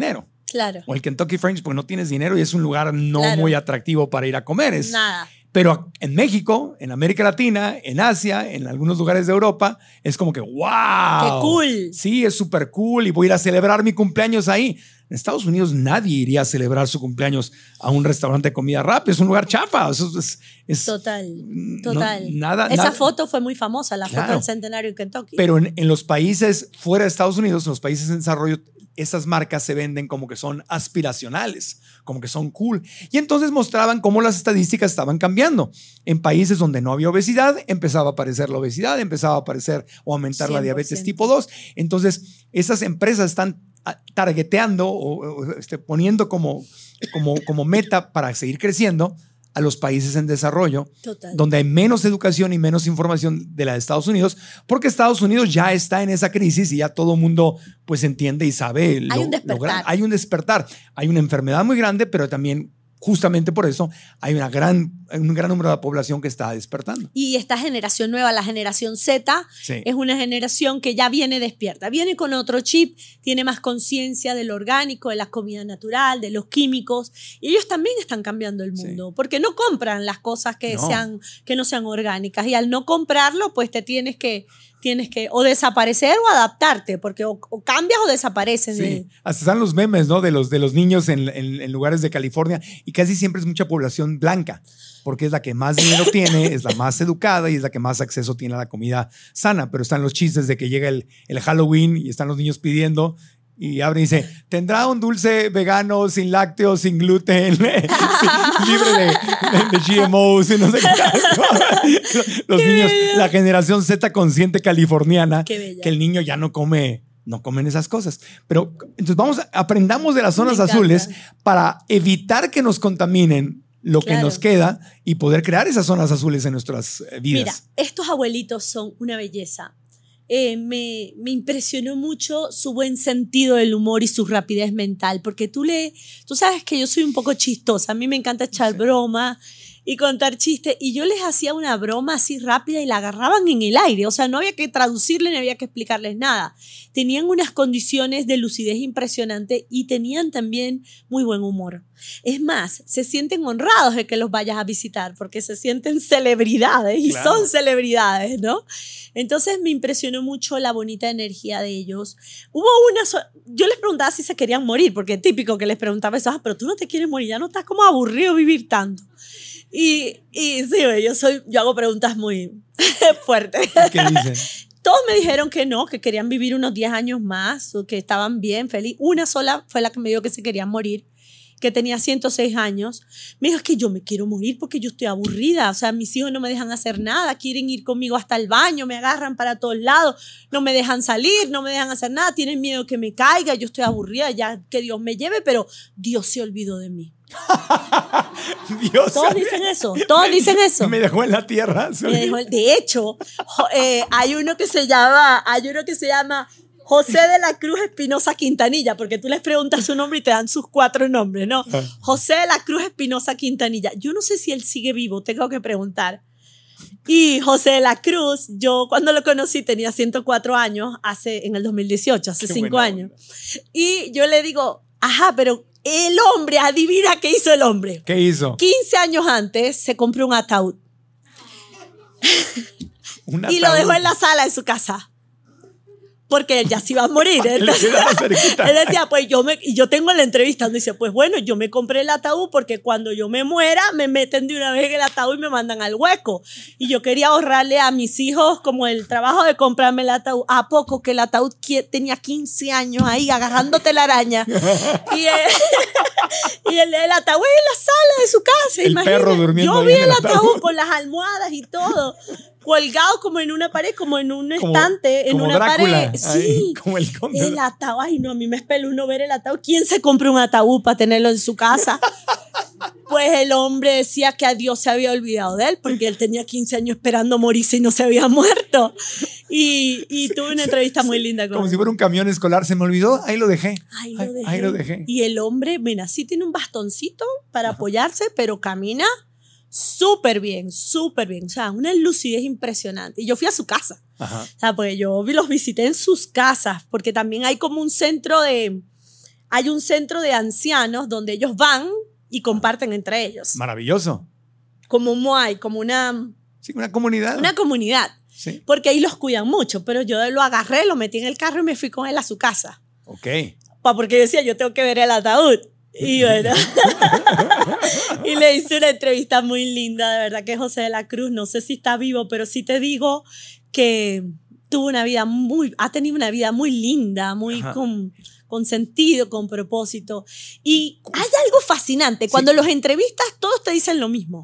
Claro. O el Kentucky Fried Chicken porque no tienes dinero y es un lugar no Claro. muy atractivo para ir a comer. Es, Nada. Pero en México, en América Latina, en Asia, en algunos lugares de Europa, es como que ¡wow! ¡Qué cool! Sí, es súper cool y voy a ir a celebrar mi cumpleaños ahí. En Estados Unidos nadie iría a celebrar su cumpleaños a un restaurante de comida rápida. Es un lugar chafa. Eso es, es, Total, no- total. nada, Esa nada- foto fue muy famosa, la Claro. foto del centenario en Kentucky. Pero en, en los países fuera de Estados Unidos, en los países en desarrollo, esas marcas se venden como que son aspiracionales, como que son cool. Y entonces mostraban cómo las estadísticas estaban cambiando. En países donde no había obesidad, empezaba a aparecer la obesidad, empezaba a aparecer o aumentar la cien por diabetes ciento. tipo dos. Entonces, esas empresas están ah, targeteando o, o, este, poniendo como, como, como meta para seguir creciendo a los países en desarrollo, Total. donde hay menos educación y menos información de la de Estados Unidos, porque Estados Unidos ya está en esa crisis y ya todo el mundo pues entiende y sabe. Lo, Hay un despertar. lo gran- hay un despertar. Hay una enfermedad muy grande, pero también justamente por eso hay una gran, un gran número de la población que está despertando. Y esta generación nueva, la generación Z, Sí. es una generación que ya viene despierta, viene con otro chip, tiene más conciencia de lo orgánico, de la comida natural, de los químicos, y ellos también están cambiando el mundo, Sí. porque no compran las cosas que, No. sean, que no sean orgánicas, y al no comprarlo, pues te tienes que, tienes que o desaparecer o adaptarte, porque o, o cambias o desapareces. Sí, de- hasta están los memes, ¿no? De los, de los niños en, en- en lugares de California y casi siempre es mucha población blanca, porque es la que más dinero tiene, es la más educada y es la que más acceso tiene a la comida sana. Pero están los chistes de que llega el, el Halloween y están los niños pidiendo y abre y dice, ¿tendrá un dulce vegano, sin lácteos, sin gluten, sin- libre de, de- de G M Os y no sé qué tal? Los niños, la generación Z consciente californiana, Qué bella. que el niño ya no come, no comen esas cosas. Pero entonces vamos, a- aprendamos de las zonas Me encanta. azules para evitar que nos contaminen lo que Claro. nos queda y poder crear esas zonas azules en nuestras eh, vidas. Mira, estos abuelitos son una belleza. Eh, me, me impresionó mucho su buen sentido del humor y su rapidez mental, porque tú le, tú sabes que yo soy un poco chistosa, a mí me encanta echar Sí. broma y contar chistes, y yo les hacía una broma así rápida y la agarraban en el aire, o sea, no había que traducirle ni había que explicarles nada. Tenían unas condiciones de lucidez impresionantes y tenían también muy buen humor. Es más, se sienten honrados de que los vayas a visitar porque se sienten celebridades y Claro. son celebridades, ¿no? Entonces me impresionó mucho la bonita energía de ellos. Hubo una, so- yo les preguntaba si se querían morir, porque es típico que les preguntaba eso, ah, pero tú no te quieres morir, ya no estás como aburrido vivir tanto. Y, y sí, güey, yo, soy, yo hago preguntas muy fuertes. ¿Qué dicen? Todos me dijeron que no, que querían vivir unos diez años más, o que estaban bien, feliz. Una sola fue la que me dijo que se quería morir, que tenía ciento seis años. Me dijo, es que yo me quiero morir porque yo estoy aburrida. O sea, mis hijos no me dejan hacer nada, quieren ir conmigo hasta el baño, me agarran para todos lados, no me dejan salir, no me dejan hacer nada, tienen miedo que me caiga, yo estoy aburrida, ya que Dios me lleve, pero Dios se olvidó de mí. Dios. Todos dicen eso, todos dicen eso. Me dejó en la tierra. Me dejó el- De hecho, jo- eh, hay uno que se llama, hay uno que se llama José de la Cruz Espinosa Quintanilla, porque tú les preguntas su nombre y te dan sus cuatro nombres, ¿no? Ah. José de la Cruz Espinosa Quintanilla. Yo no sé si él sigue vivo, tengo que preguntar. Y José de la Cruz, yo cuando lo conocí tenía ciento cuatro años, hace, en el dos mil dieciocho, hace Qué cinco buena años. onda. Y yo le digo, ajá, pero el hombre, adivina qué hizo el hombre. ¿Qué hizo? quince años antes se compró un ataúd. Un Y lo ataúd. dejó en la sala de su casa. Porque él ya se iba a morir. Le Entonces, quedaba cerquita. él decía, pues yo me, y yo tengo la entrevista donde dice, pues bueno, yo me compré el ataúd porque cuando yo me muera, me meten de una vez en el ataúd y me mandan al hueco. Y yo quería ahorrarle a mis hijos como el trabajo de comprarme el ataúd. ¿A poco que el ataúd qui- tenía quince años ahí agarrándote la araña? Y, eh, y el, el ataúd en la sala de su casa. El imagínate. perro durmiendo Yo ahí vi en el el ataúd ataúd. con las almohadas y todo. Colgado como en una pared, como en un Como- estante, en como una Drácula, pared. ahí, Sí. como el conde. El ataúd, ay no, a mí me espeluznó ver el ataúd. ¿Quién se compra un ataúd para tenerlo en su casa? Pues el hombre decía que a Dios se había olvidado de él porque él tenía quince años esperando morirse y no se había muerto. Y, y tuve una entrevista muy linda con Como él. si fuera un camión escolar, se me olvidó, ahí lo dejé. Ahí lo Ahí- dejé. ahí lo dejé. Y el hombre, mira, sí tiene un bastoncito para apoyarse, pero camina súper bien, súper bien. O sea, una lucidez impresionante. Y yo fui a su casa. Ajá. O sea, porque yo vi- los visité en sus casas, porque también hay como un centro de, hay un centro de ancianos donde ellos van y comparten entre ellos. Maravilloso. Como un Moai, como una, Sí, una comunidad. una comunidad. Sí. Porque ahí los cuidan mucho, pero yo lo agarré, lo metí en el carro y me fui con él a su casa. Ok. Pa, porque yo decía, yo tengo que ver el ataúd. Y bueno, y le hice una entrevista muy linda, de verdad que José de la Cruz, no sé si está vivo, pero sí te digo que tuvo una vida muy, ha tenido una vida muy linda, muy con, con sentido, con propósito. Y hay algo fascinante, cuando Sí. los entrevistas todos te dicen lo mismo.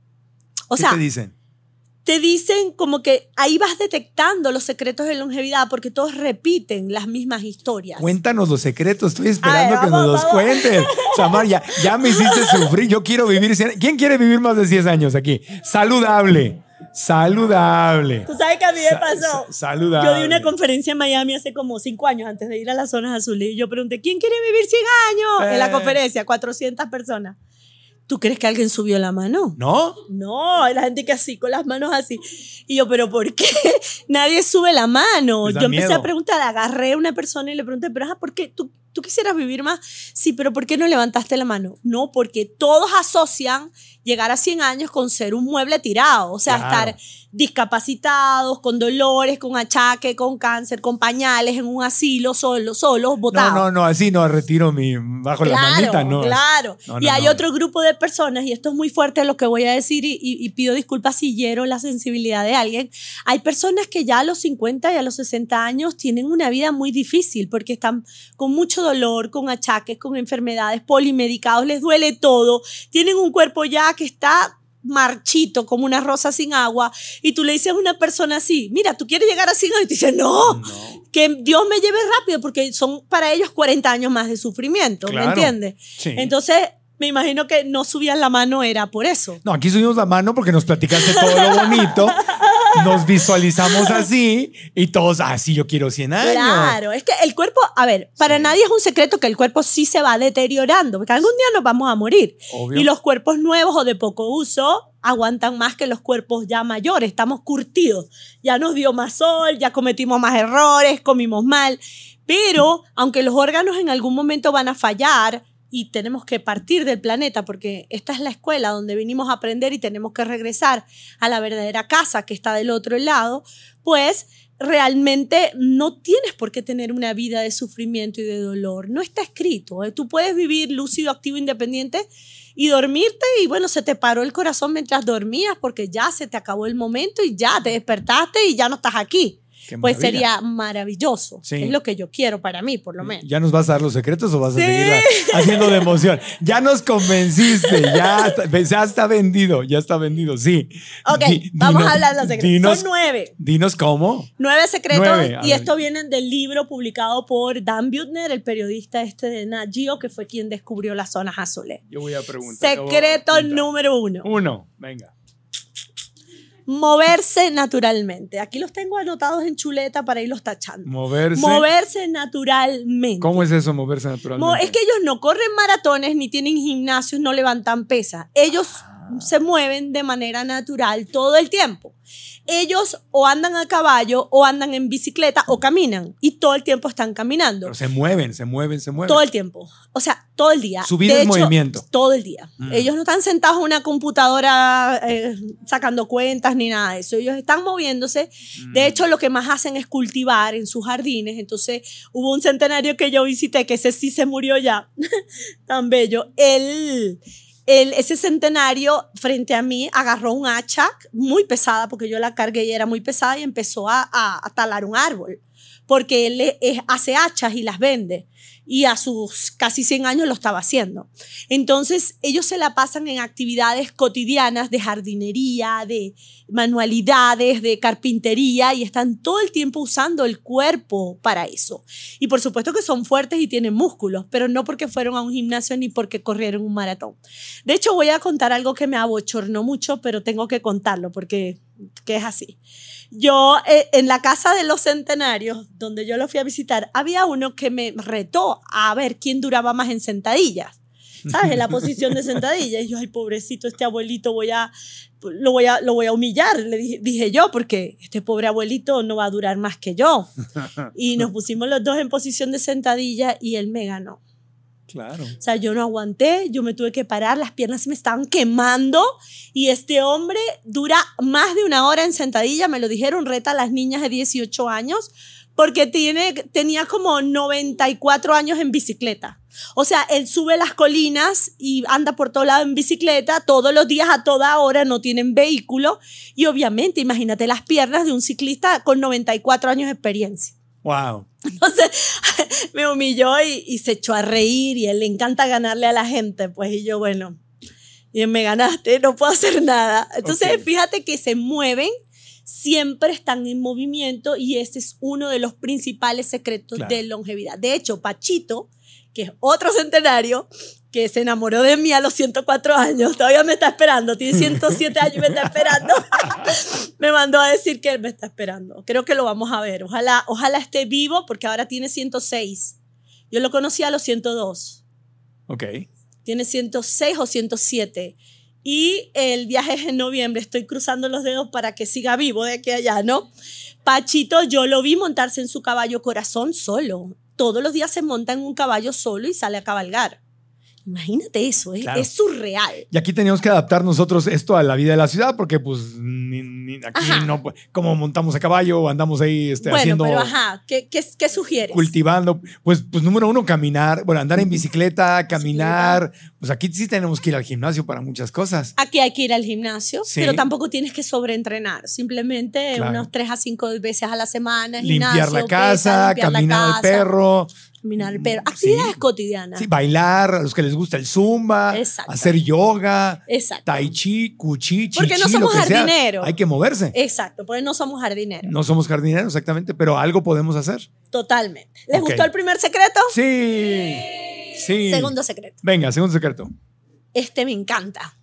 O ¿Qué sea, te dicen? te dicen como que ahí vas detectando los secretos de longevidad porque todos repiten las mismas historias. Cuéntanos los secretos. Estoy esperando A ver, que vamos, nos los vamos. cuentes. Samar, ya, ya me hiciste sufrir. Yo quiero vivir cien. ¿Quién quiere vivir más de cien años aquí? Saludable. Saludable. ¿Tú sabes que a mí me Sa- pasó? sa- saludable. Yo di una conferencia en Miami hace como cinco años antes de ir a las zonas azules y yo pregunté, ¿quién quiere vivir cien años? En la Eh. conferencia, cuatrocientas personas. ¿Tú crees que alguien subió la mano? ¿No? No, hay la gente que así, con las manos así. Y yo, ¿pero por qué? Nadie sube la mano. Les da Yo empecé miedo. a preguntar, agarré a una persona y le pregunté, ¿pero ajá, por qué? ¿Tú, ¿Tú quisieras vivir más? Sí, pero ¿por qué no levantaste la mano? No, porque todos asocian llegar a cien años con ser un mueble tirado. O sea, Claro. estar discapacitados, con dolores, con achaque, con cáncer, con pañales, en un asilo, solos, solos, botados. No, no, no, así no retiro mi bajo la manita, no. Claro, No, y no, hay no. otro grupo de personas, y esto es muy fuerte lo que voy a decir, y, y- y pido disculpas si hiero la sensibilidad de alguien. Hay personas que ya a los cincuenta y a los sesenta años tienen una vida muy difícil porque están con mucho dolor, con achaques, con enfermedades, polimedicados, les duele todo, tienen un cuerpo ya que está marchito como una rosa sin agua, y tú le dices a una persona así, mira, ¿tú quieres llegar a cien años? Y te dice, no, No. que Dios me lleve rápido porque son para ellos cuarenta años más de sufrimiento, Claro. ¿me entiendes? Sí. Entonces, me imagino que no subían la mano era por eso. No, aquí subimos la mano porque nos platicaste todo lo bonito. Nos visualizamos así y todos, ah, sí, yo quiero cien años. Claro, es que el cuerpo, a ver, para Sí. nadie es un secreto que el cuerpo sí se va deteriorando, porque algún día nos vamos a morir. Obvio. Y los cuerpos nuevos o de poco uso aguantan más que los cuerpos ya mayores, estamos curtidos. Ya nos dio más sol, ya cometimos más errores, comimos mal. Pero, aunque los órganos en algún momento van a fallar, y tenemos que partir del planeta porque esta es la escuela donde vinimos a aprender y tenemos que regresar a la verdadera casa que está del otro lado, pues realmente no tienes por qué tener una vida de sufrimiento y de dolor. No está escrito. ¿eh? Tú puedes vivir lúcido, activo, independiente y dormirte y bueno, se te paró el corazón mientras dormías porque ya se te acabó el momento y ya te despertaste y ya no estás aquí. Qué Pues maravilla. sería maravilloso. Sí. Es lo que yo quiero para mí, por lo menos. ¿Ya nos vas a dar los secretos o vas Sí. a seguir haciendo de emoción? Ya nos convenciste, ya está, ya está vendido, ya está vendido, sí. Ok, Di- vamos dinos- a hablar de los secretos. Dinos, Son nueve. dinos cómo. Nueve secretos. Nueve, a y ver. esto viene del libro publicado por Dan Buettner, el periodista este de Nat Geo, que fue quien descubrió las zonas azules. Yo voy a preguntar. Secreto número uno. Uno, venga. Moverse naturalmente. Aquí los tengo anotados en chuleta para irlos tachando. Moverse. Moverse naturalmente. ¿Cómo es eso, moverse Mo- naturalmente? Es que ellos no corren maratones, ni tienen gimnasios, no levantan pesas. Ellos se mueven de manera natural todo el tiempo. Ellos o andan a caballo, o andan en bicicleta, o caminan. Y todo el tiempo están caminando. Pero se mueven, se mueven, se mueven. Todo el tiempo. O sea, todo el día. Su vida De es hecho, movimiento. Todo el día. Mm. Ellos no están sentados en una computadora eh, sacando cuentas ni nada de eso. Ellos están moviéndose. Mm. De hecho, lo que más hacen es cultivar en sus jardines. Entonces, hubo un centenario que yo visité, que ese sí se murió ya. Tan bello. Él... El, ese centenario frente a mí agarró un hacha muy pesada porque yo la cargué y era muy pesada y empezó a, a, a talar un árbol porque él es, es, hace hachas y las vende y a sus casi cien años lo estaba haciendo. Entonces ellos se la pasan en actividades cotidianas de jardinería, de manualidades, de carpintería y están todo el tiempo usando el cuerpo para eso. Y por supuesto que son fuertes y tienen músculos, pero no porque fueron a un gimnasio ni porque corrieron un maratón. De hecho, voy a contar algo que me abochornó mucho, pero tengo que contarlo porque que es así. Yo, eh, en la casa de los centenarios, donde yo lo fui a visitar, había uno que me retó a ver quién duraba más en sentadillas. ¿Sabes? En la posición de sentadilla. Y yo, ay, pobrecito, este abuelito, voy a, lo, voy a, lo voy a humillar, le dije, dije yo, porque este pobre abuelito no va a durar más que yo. Y nos pusimos los dos en posición de sentadilla y él me ganó. Claro. O sea, yo no aguanté, yo me tuve que parar, las piernas se me estaban quemando y este hombre dura más de una hora en sentadilla, me lo dijeron, reta a las niñas de dieciocho años, porque tiene, tenía como noventa y cuatro años en bicicleta. O sea, él sube las colinas y anda por todo lado en bicicleta, todos los días, a toda hora, no tienen vehículo. Y obviamente, imagínate las piernas de un ciclista con noventa y cuatro años de experiencia. Wow. Entonces, me humilló y, y se echó a reír y a él le encanta ganarle a la gente. Pues, y yo, bueno, y me ganaste, no puedo hacer nada. Entonces, okay. Fíjate que se mueven, siempre están en movimiento y ese es uno de los principales secretos claro. de longevidad. De hecho, Pachito, que es otro centenario, que se enamoró de mí a los ciento cuatro años, todavía me está esperando, tiene ciento siete años y me está esperando, me mandó a decir que él me está esperando. Creo que lo vamos a ver, ojalá, ojalá esté vivo porque ahora tiene ciento seis. Yo lo conocí a los ciento dos. Ok. Tiene ciento seis o ciento siete. Y el viaje es en noviembre, estoy cruzando los dedos para que siga vivo de aquí a allá, ¿no? Pachito, yo lo vi montarse en su caballo corazón solo. Todos los días se monta en un caballo solo y sale a cabalgar. Imagínate eso, ¿eh? Claro. Es surreal. Y aquí teníamos que adaptar nosotros esto a la vida de la ciudad porque pues ni, ni aquí ajá. no, como montamos a caballo, andamos ahí este, bueno, haciendo... Bueno, pero ajá, ¿Qué, qué, qué sugieres? Cultivando, pues, pues número uno, caminar, bueno, andar en bicicleta, caminar, sí, pues aquí sí tenemos que ir al gimnasio para muchas cosas. Aquí hay que ir al gimnasio, sí. Pero tampoco tienes que sobreentrenar, simplemente claro. unos tres a cinco veces a la semana, limpiar gimnasio, la casa, pesa, limpiar caminar la casa, al perro... Caminar al perro, actividades sí. cotidianas. Sí, bailar, a los que les gusta el zumba, exacto. hacer yoga, exacto. tai chi, cuchi, chi, porque no chi, somos lo que jardineros. Sea. Hay que moverse. Exacto, porque no somos jardineros. No somos jardineros, exactamente, pero algo podemos hacer. Totalmente. ¿Les okay. gustó el primer secreto? Sí. sí. Segundo secreto. Venga, segundo secreto. Este me encanta.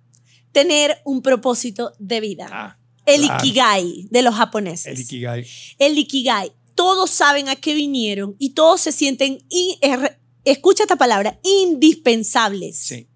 Tener un propósito de vida. Ah, el claro. Ikigai de los japoneses. El Ikigai. El Ikigai. Todos saben a qué vinieron y todos se sienten, in, er, escucha esta palabra, indispensables. Sí.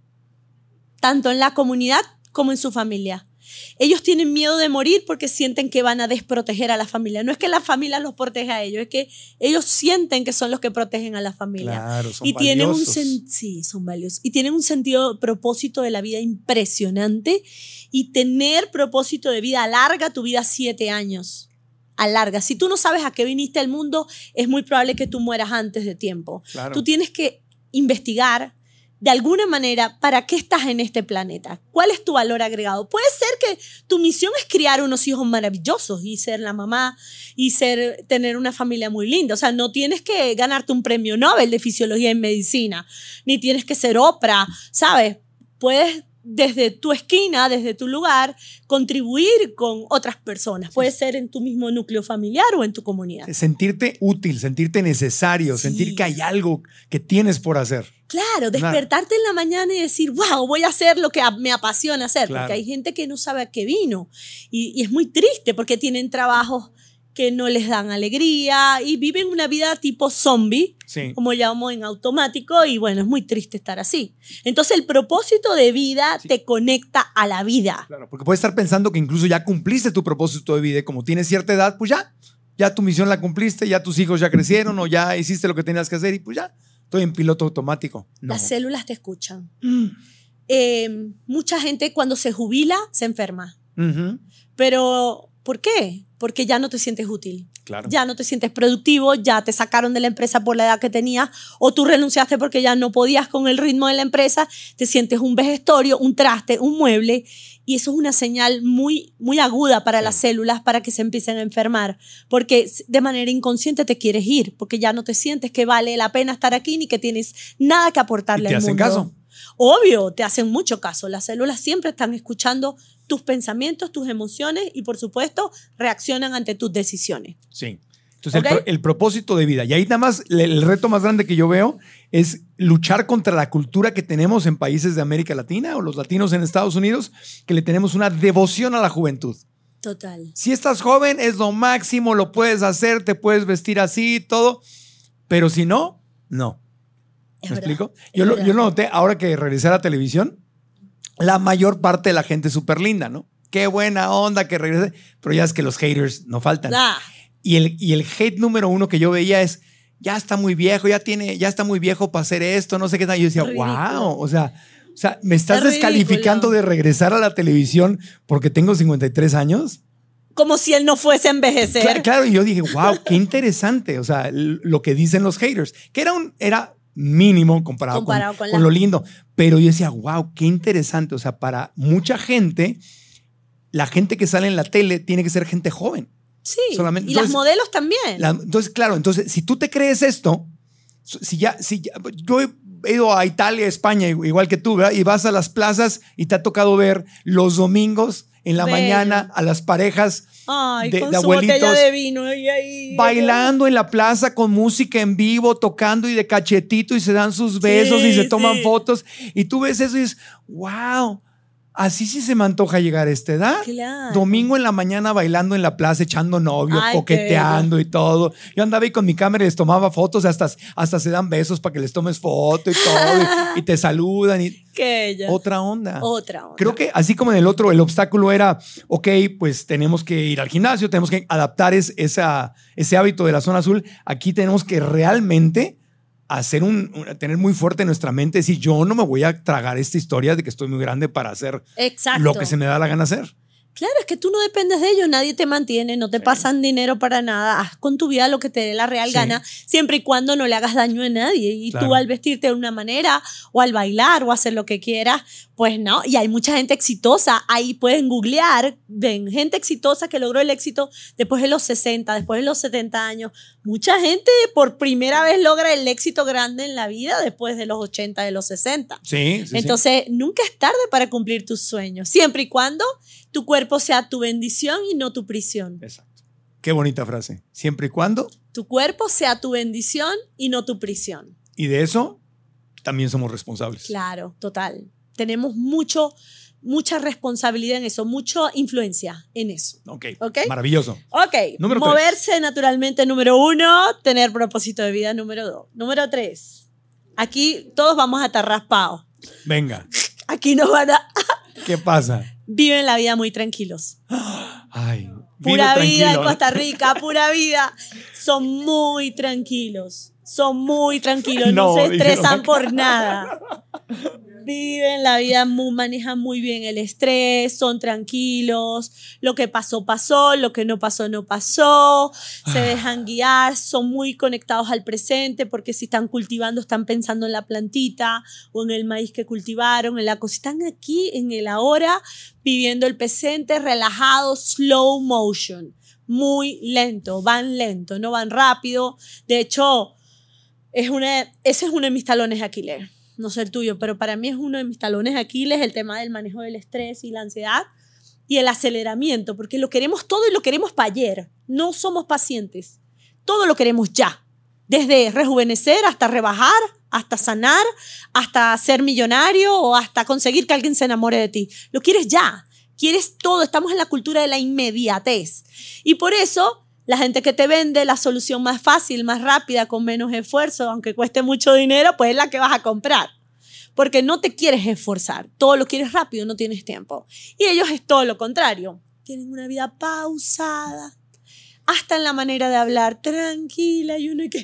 Tanto en la comunidad como en su familia. Ellos tienen miedo de morir porque sienten que van a desproteger a la familia. No es que la familia los proteja a ellos, es que ellos sienten que son los que protegen a la familia. Claro, son y valiosos. Tienen un sen- sí, son valiosos. Y tienen un sentido de propósito de la vida impresionante. Y tener propósito de vida alarga tu vida siete años. Alarga. Si tú no sabes a qué viniste al mundo, es muy probable que tú mueras antes de tiempo. Claro. Tú tienes que investigar de alguna manera para qué estás en este planeta. ¿Cuál es tu valor agregado? Puede ser que tu misión es criar unos hijos maravillosos y ser la mamá y ser, tener una familia muy linda. O sea, no tienes que ganarte un premio Nobel de fisiología y medicina, ni tienes que ser Oprah, ¿sabes? Puedes desde tu esquina, desde tu lugar, contribuir con otras personas. Puede ser en tu mismo núcleo familiar o en tu comunidad. Sentirte útil, sentirte necesario, sí. sentir que hay algo que tienes por hacer. Claro, despertarte en la mañana y decir, wow, voy a hacer lo que me apasiona hacer. Claro. Porque hay gente que no sabe a qué vino. Y, y es muy triste porque tienen trabajos que no les dan alegría y viven una vida tipo zombie, sí. como llamamos en automático, y bueno, es muy triste estar así. Entonces el propósito de vida sí. te conecta a la vida. Claro, porque puedes estar pensando que incluso ya cumpliste tu propósito de vida y como tienes cierta edad, pues ya, ya tu misión la cumpliste, ya tus hijos ya crecieron o ya hiciste lo que tenías que hacer y pues ya, estoy en piloto automático. No. Las células te escuchan. Mm. Eh, mucha gente cuando se jubila se enferma. Uh-huh. Pero, ¿por qué? Porque ya no te sientes útil. Claro. Ya no te sientes productivo, ya te sacaron de la empresa por la edad que tenías o tú renunciaste porque ya no podías con el ritmo de la empresa, te sientes un vejestorio, un traste, un mueble y eso es una señal muy, muy aguda para sí. las células para que se empiecen a enfermar porque de manera inconsciente te quieres ir porque ya no te sientes que vale la pena estar aquí ni que tienes nada que aportarle al mundo. ¿Y te hacen caso? Obvio, te hacen mucho caso. Las células siempre están escuchando tus pensamientos, tus emociones y, por supuesto, reaccionan ante tus decisiones. Sí. Entonces, ¿okay? el, el propósito de vida. Y ahí nada más, el reto más grande que yo veo es luchar contra la cultura que tenemos en países de América Latina o los latinos en Estados Unidos, que le tenemos una devoción a la juventud. Total. Si estás joven, es lo máximo, lo puedes hacer, te puedes vestir así, todo. Pero si no, no. ¿Me explico? Yo lo, yo lo noté ahora que regresé a la televisión. La mayor parte de la gente es súper linda, ¿no? Qué buena onda que regrese. Pero ya es que los haters no faltan. Ah. Y, el, y el hate número uno que yo veía es ya está muy viejo, ya tiene, ya está muy viejo para hacer esto, no sé qué tal. Y yo decía, Ridículo. wow, o sea, o sea, me estás Es descalificando ridículo. de regresar a la televisión porque tengo cincuenta y tres años. Como si él no fuese a envejecer. Claro, claro, y yo dije, wow, qué interesante. O sea, l- lo que dicen los haters, que era un, era mínimo comparado, Comparado con, con con la- lo lindo. Pero yo decía, wow, qué interesante. O sea, para mucha gente, la gente que sale en la tele tiene que ser gente joven. Sí, Solamente- y las entonces- modelos también. La- entonces, claro, entonces, si tú te crees esto, si ya, si ya- yo he ido a Italia, España, igual que tú, ¿verdad? Y vas a las plazas y te ha tocado ver los domingos en la Bello. mañana a las parejas Ay, de, con de su botella abuelitos de vino y ahí. bailando en la plaza con música en vivo, tocando y de cachetito y se dan sus besos Sí, y se toman sí. fotos. Y tú ves eso y dices, wow, así sí se me antoja llegar a esta edad. Claro. Domingo en la mañana bailando en la plaza, echando novio, Ay, qué coqueteando y todo. Yo andaba ahí con mi cámara y les tomaba fotos, hasta, hasta se dan besos para que les tomes foto y todo, y, y te saludan. Y, Que ella. otra onda. Otra onda. Creo que así como en el otro, el obstáculo era, ok, pues tenemos que ir al gimnasio, tenemos que adaptar es, esa, ese hábito de la zona azul. Aquí tenemos que realmente hacer un, un- tener muy fuerte en nuestra mente, decir, yo no me voy a tragar esta historia de que estoy muy grande para hacer Exacto. lo que se me da la gana hacer. Claro, es que tú no dependes de ellos, nadie te mantiene, no te pasan dinero para nada, haz con tu vida lo que te dé la real Sí. gana, siempre y cuando no le hagas daño a nadie. Y Claro. tú al vestirte de una manera, o al bailar, o hacer lo que quieras, pues no. Y hay mucha gente exitosa, ahí pueden googlear, ven, gente exitosa que logró el éxito después de los sesenta, después de los setenta años. Mucha gente por primera vez logra el éxito grande en la vida después de los ochenta, de los sesenta. Sí, sí, sí. Entonces, nunca es tarde para cumplir tus sueños, siempre y cuando tu cuerpo sea tu bendición y no tu prisión. Exacto. Qué bonita frase. Siempre y cuando, Tu cuerpo sea tu bendición y no tu prisión. y de eso también somos responsables. Claro, total. Tenemos mucho, mucha responsabilidad en eso, mucha influencia en eso. Ok. Ok. Maravilloso. Ok, Número moverse naturalmente, número uno, tener propósito de vida, número dos. Número tres, aquí todos vamos a estar raspados. Venga. Aquí nos van a... ¿Qué pasa? Viven la vida muy tranquilos. Ay. Pura vivo vida en tranquilo. Costa Rica, pura vida. Son muy tranquilos. Son muy tranquilos. No, No, se estresan dijeron. por nada. Viven la vida, muy, manejan muy bien el estrés, son tranquilos. Lo que pasó, pasó. Lo que no pasó, no pasó. Se dejan guiar, son muy conectados al presente porque si están cultivando, están pensando en la plantita o en el maíz que cultivaron, en la cosa. Están aquí, en el ahora, viviendo el presente, relajados, slow motion. Muy lento, van lento, no van rápido. De hecho, es una, ese es uno de mis talones de Aquiles. No sé el tuyo, pero para mí es uno de mis talones de Aquiles, el tema del manejo del estrés y la ansiedad y el aceleramiento, porque lo queremos todo y lo queremos para ayer. No somos pacientes. Todo lo queremos ya. Desde rejuvenecer hasta rebajar, hasta sanar, hasta ser millonario o hasta conseguir que alguien se enamore de ti. Lo quieres ya. Quieres todo. Estamos en la cultura de la inmediatez. Y por eso la gente que te vende la solución más fácil, más rápida, con menos esfuerzo, aunque cueste mucho dinero, pues es la que vas a comprar. Porque no te quieres esforzar. Todo lo quieres rápido, no tienes tiempo. Y ellos es todo lo contrario. Tienen una vida pausada. Hasta en la manera de hablar, tranquila. Y uno que...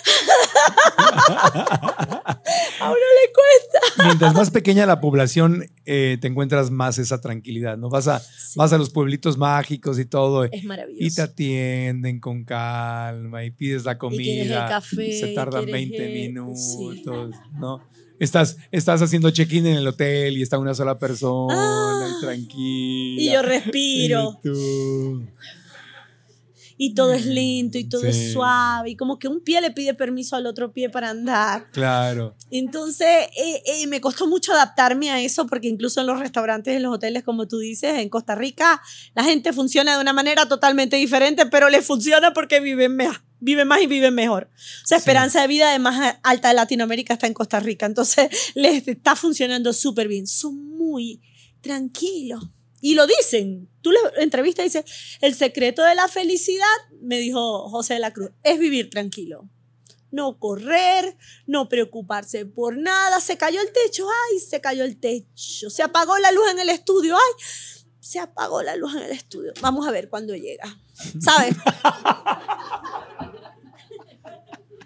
a uno le cuesta. Mientras más pequeña la población, eh, te encuentras más esa tranquilidad, ¿no? Vas a, Sí. vas a los pueblitos mágicos y todo. Es Y maravilloso. te atienden con calma y pides la comida. quieres el café, se tardan quieres veinte el- minutos, sí. ¿no? Estás, estás haciendo check-in en el hotel y está una sola persona Ah, y tranquila. y yo respiro. Y tú. Y todo es lento y todo Sí. es suave. Y como que un pie le pide permiso al otro pie para andar. Claro. Entonces, eh, eh, me costó mucho adaptarme a eso porque incluso en los restaurantes, en los hoteles, como tú dices, en Costa Rica, la gente funciona de una manera totalmente diferente, pero les funciona porque viven, me viven más y viven mejor. O sea, Sí. esperanza de vida de más alta de Latinoamérica está en Costa Rica. Entonces, les está funcionando súper bien. Son muy tranquilos. Y lo dicen. Tú le entrevistas y dices, el secreto de la felicidad, me dijo José de la Cruz, es vivir tranquilo. No correr, no preocuparse por nada. Se cayó el techo, ay, se cayó el techo. Se apagó la luz en el estudio, ay, se apagó la luz en el estudio. Vamos a ver cuándo llega. ¿Sabes?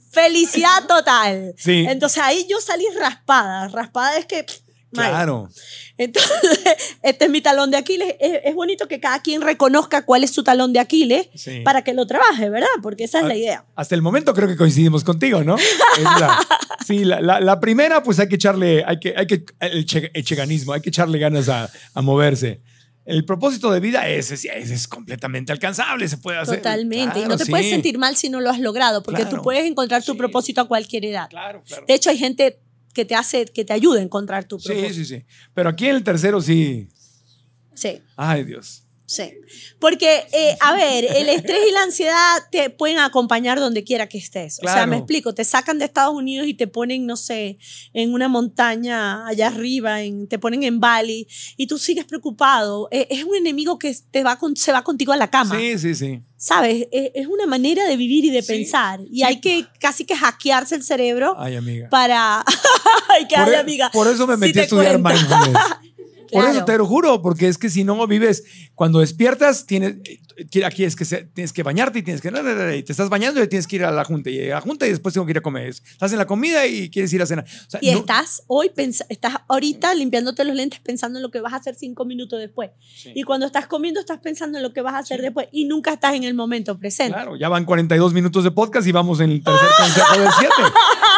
felicidad total. Sí. Entonces ahí yo salí raspada. Raspada es que... Claro. Entonces, este es mi talón de Aquiles. Es, es bonito que cada quien reconozca cuál es su talón de Aquiles sí. para que lo trabaje, ¿verdad? Porque esa es la idea. Hasta el momento creo que coincidimos contigo, ¿no? Es la, sí, la, la, la primera, pues hay que echarle, hay que, hay que, el, che, el cheganismo, hay que echarle ganas a, a moverse. El propósito de vida es, es, es completamente alcanzable, se puede hacer. Totalmente. Claro, y no te sí. puedes sentir mal si no lo has logrado, porque claro. tú puedes encontrar tu sí. propósito a cualquier edad. Claro, claro. De hecho, hay gente que te hace, que te ayuda a encontrar tu propósito. Sí, sí, sí. Pero aquí en el tercero sí. Sí. Ay, Dios. Sí. Porque, eh, a ver, el estrés y la ansiedad te pueden acompañar donde quiera que estés. Claro. O sea, me explico, te sacan de Estados Unidos y te ponen, no sé, en una montaña allá arriba, en, te ponen en Bali y tú sigues preocupado. Eh, es un enemigo que te va con, se va contigo a la cama. Sí, sí, sí. ¿Sabes? Es, es una manera de vivir y de sí, pensar. Y sí. hay que casi que hackearse el cerebro. Ay, amiga. Para... Ay, que por, ay, amiga. Por eso me metí si a estudiar cuento. mindfulness. Por Claro. eso te lo juro, porque es que si no vives, cuando despiertas, tienes, aquí es que se, tienes que bañarte y tienes que, y te estás bañando y tienes que ir a la junta y a la junta y después tengo que ir a comer. Estás en la comida y quieres ir a cenar. O sea, y no, estás hoy, estás ahorita limpiándote los lentes pensando en lo que vas a hacer cinco minutos después. Sí. Y cuando estás comiendo estás pensando en lo que vas a hacer sí. después y nunca estás en el momento presente. Claro, ya van cuarenta y dos minutos de podcast y vamos en el tercer consejo de siete.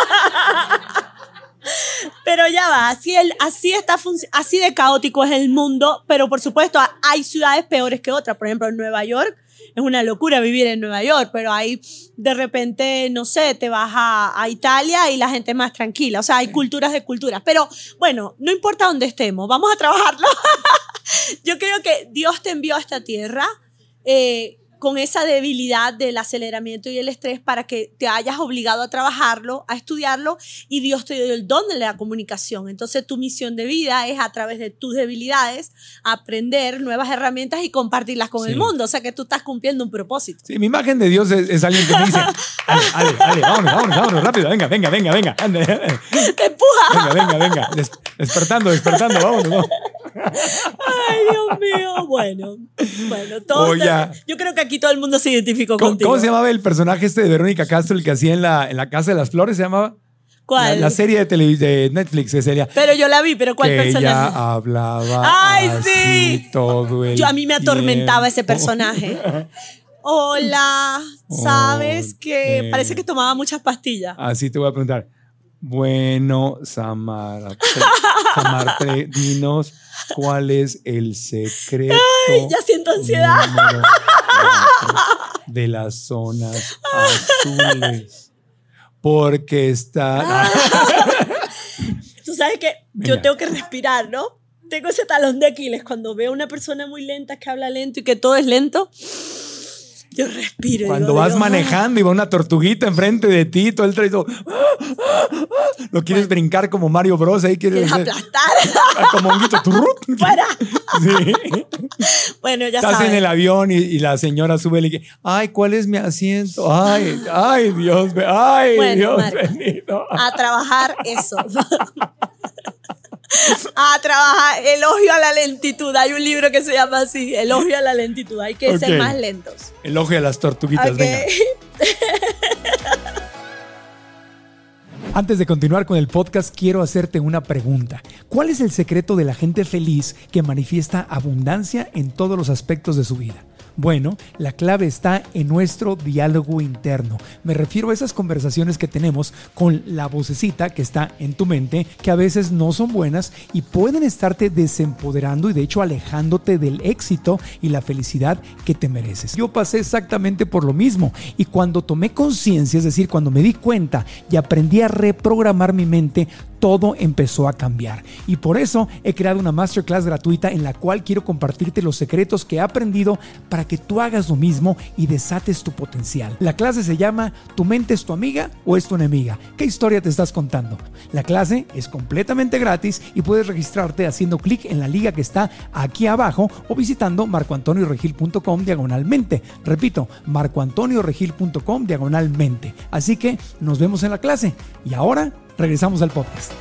Pero ya va, así, el, así, está, así de caótico es el mundo, pero por supuesto hay ciudades peores que otras. Por ejemplo, en Nueva York es una locura vivir en Nueva York, pero ahí de repente, no sé, te vas a, a Italia y la gente es más tranquila. O sea, hay sí. culturas de culturas. Pero bueno, no importa dónde estemos, vamos a trabajarlo. Yo creo que Dios te envió a esta tierra eh, con esa debilidad del aceleramiento y el estrés para que te hayas obligado a trabajarlo, a estudiarlo, y Dios te dio el don de la comunicación. Entonces tu misión de vida es a través de tus debilidades aprender nuevas herramientas y compartirlas con sí. el mundo. O sea que tú estás cumpliendo un propósito. Sí, mi imagen de Dios es, es alguien que me dice, ale, ale, ale, vámonos, vámonos, vámonos, rápido, venga, venga, venga, venga. Ande, ande. Te empuja. Venga, venga, venga. Des, despertando, despertando, vámonos, vámonos. Ay, Dios mío. Bueno, bueno, todos oh, te, yo creo que aquí todo el mundo se identificó ¿Cómo, contigo. ¿Cómo se llamaba el personaje este de Verónica Castro, el que hacía en la, en la Casa de las Flores? ¿Se llamaba? ¿Cuál? La, la serie de, tele, de Netflix que sería. Pero yo la vi, pero ¿cuál que personaje? Ella hablaba ¡ay, así sí! todo el Yo a mí me atormentaba tiempo. ese personaje. Hola, ¿sabes oh, que eh. parece que tomaba muchas pastillas? Así te voy a preguntar. Bueno, Samara, Samara, dinos cuál es el secreto. Ay, ya siento ansiedad. De las zonas azules. Porque está. Tú sabes que Venga. Yo tengo que respirar, ¿no? Tengo ese talón de Aquiles. Cuando veo a una persona muy lenta que habla lento y que todo es lento, yo respiro. Cuando digo, vas Dios, manejando y va una tortuguita enfrente de ti, todo el trayecto. Lo quieres bueno. brincar como Mario Bros. Ahí quieres, ¿Quieres aplastar? Como un guito. ¡Fuera! Sí. Bueno, ya Estás sabes. en el avión y, y la señora sube y le dice, ay, ¿cuál es mi asiento? Ay, ay, Dios, ay, bueno, Dios Marco, bendito. A trabajar eso. A trabajar, elogio a la lentitud. Hay un libro que se llama así, elogio a la lentitud. Hay que okay. ser más lentos. Elogio a las tortuguitas, okay. venga. Antes de continuar con el podcast, quiero hacerte una pregunta. ¿Cuál es el secreto de la gente feliz que manifiesta abundancia en todos los aspectos de su vida? Bueno, la clave está en nuestro diálogo interno. Me refiero a esas conversaciones que tenemos con la vocecita que está en tu mente, que a veces no son buenas y pueden estarte desempoderando y de hecho alejándote del éxito y la felicidad que te mereces. Yo pasé exactamente por lo mismo y cuando tomé conciencia, es decir, cuando me di cuenta y aprendí a reprogramar mi mente, todo empezó a cambiar. Y por eso he creado una masterclass gratuita en la cual quiero compartirte los secretos que he aprendido para que tú hagas lo mismo y desates tu potencial. La clase se llama ¿Tu mente es tu amiga o es tu enemiga? ¿Qué historia te estás contando? La clase es completamente gratis y puedes registrarte haciendo clic en la liga que está aquí abajo o visitando marcoantonioregil.com diagonalmente. Repito, marcoantonioregil.com diagonalmente. Así que nos vemos en la clase. Y ahora regresamos al podcast.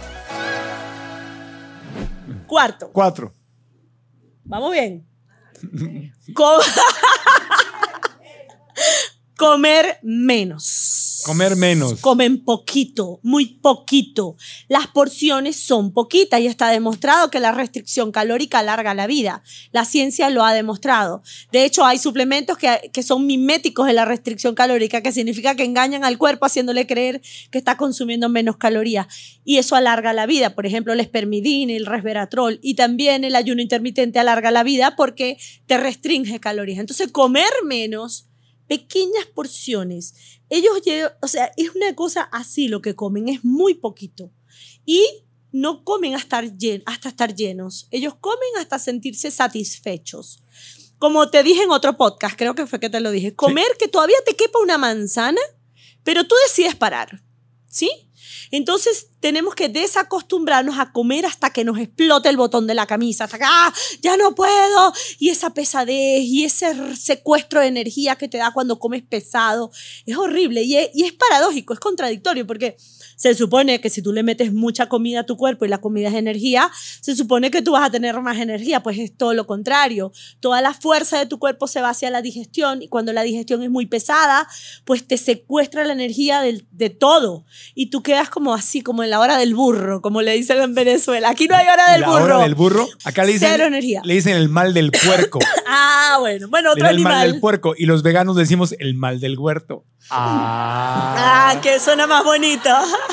Cuarto. Cuatro. Vamos bien. Com- Comer menos. Comer menos. Comen poquito, muy poquito. Las porciones son poquitas y está demostrado que la restricción calórica alarga la vida. La ciencia lo ha demostrado. De hecho, hay suplementos que, que son miméticos de la restricción calórica, que significa que engañan al cuerpo haciéndole creer que está consumiendo menos calorías. Y eso alarga la vida. Por ejemplo, el espermidina, el resveratrol. Y también el ayuno intermitente alarga la vida porque te restringe calorías. Entonces, comer menos, pequeñas porciones. Ellos, o sea, es una cosa así lo que comen, es muy poquito. Y no comen hasta, llen, hasta estar llenos. Ellos comen hasta sentirse satisfechos. Como te dije en otro podcast, creo que fue que te lo dije, comer sí. que todavía te quepa una manzana, pero tú decides parar, ¿sí? Entonces tenemos que desacostumbrarnos a comer hasta que nos explote el botón de la camisa, hasta que ¡ah, ya no puedo! Y esa pesadez y ese secuestro de energía que te da cuando comes pesado es horrible y es, y es paradójico, es contradictorio porque se supone que si tú le metes mucha comida a tu cuerpo y la comida es energía, se supone que tú vas a tener más energía, pues es todo lo contrario. Toda la fuerza de tu cuerpo se va hacia la digestión y cuando la digestión es muy pesada, pues te secuestra la energía de, de todo y tú quedas como así, como en la hora del burro, como le dicen en Venezuela. Aquí no hay hora del la burro. La hora del burro. Acá le dicen, cero energía. Le dicen el mal del puerco. Ah, bueno. Bueno, otro animal. El mal del puerco. Y los veganos decimos el mal del huerto. Ah. Ah, que suena más bonito.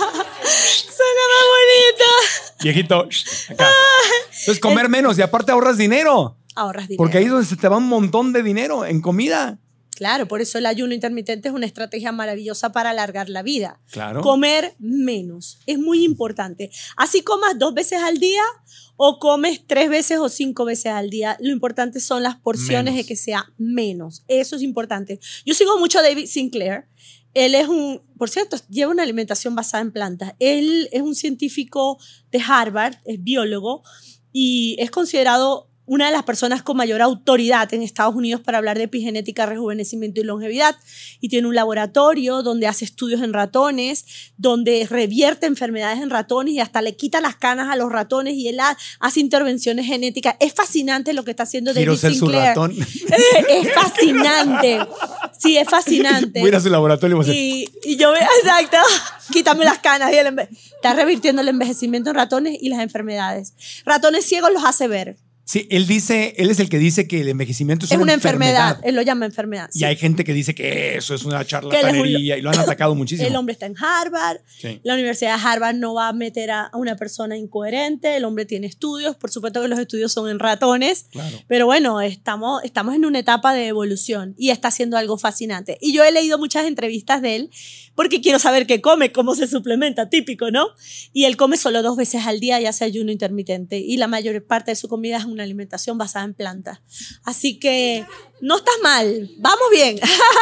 Suena más bonito. Viejito, acá. Entonces, comer el, menos y aparte ahorras dinero. Ahorras dinero. Porque ahí es donde se te va un montón de dinero en comida. Claro, por eso el ayuno intermitente es una estrategia maravillosa para alargar la vida. Claro. Comer menos es muy importante. Así comas dos veces al día o comes tres veces o cinco veces al día. Lo importante son las porciones menos. De que sea menos. Eso es importante. Yo sigo mucho a David Sinclair. Él es un, por cierto, lleva una alimentación basada en plantas. Él es un científico de Harvard, es biólogo y es considerado una de las personas con mayor autoridad en Estados Unidos para hablar de epigenética, rejuvenecimiento y longevidad. Y tiene un laboratorio donde hace estudios en ratones, donde revierte enfermedades en ratones y hasta le quita las canas a los ratones y él hace intervenciones genéticas. Es fascinante lo que está haciendo David Quiero ser Sinclair. Su ratón. Es fascinante. Sí, es fascinante. Voy a ir a su laboratorio y voy a hacer... Y, y yo, exacto, quítame las canas. Y él enve- está revirtiendo el envejecimiento en ratones y las enfermedades. Ratones ciegos los hace ver. Sí, él dice, él es el que dice que el envejecimiento es, Es una, una enfermedad. enfermedad. Él lo llama enfermedad. Y sí. hay gente que dice que eso es una charlatanería y lo han atacado muchísimo. El hombre está en Harvard. Sí. La Universidad de Harvard no va a meter a una persona incoherente. El hombre tiene estudios. Por supuesto que los estudios son en ratones. Claro. Pero bueno, estamos, estamos en una etapa de evolución y está haciendo algo fascinante. Y yo he leído muchas entrevistas de él porque quiero saber qué come, cómo se suplementa, típico, ¿no? Y él come solo dos veces al día y hace ayuno intermitente. Y la mayor parte de su comida es una alimentación basada en plantas. Así que no estás mal. Vamos bien.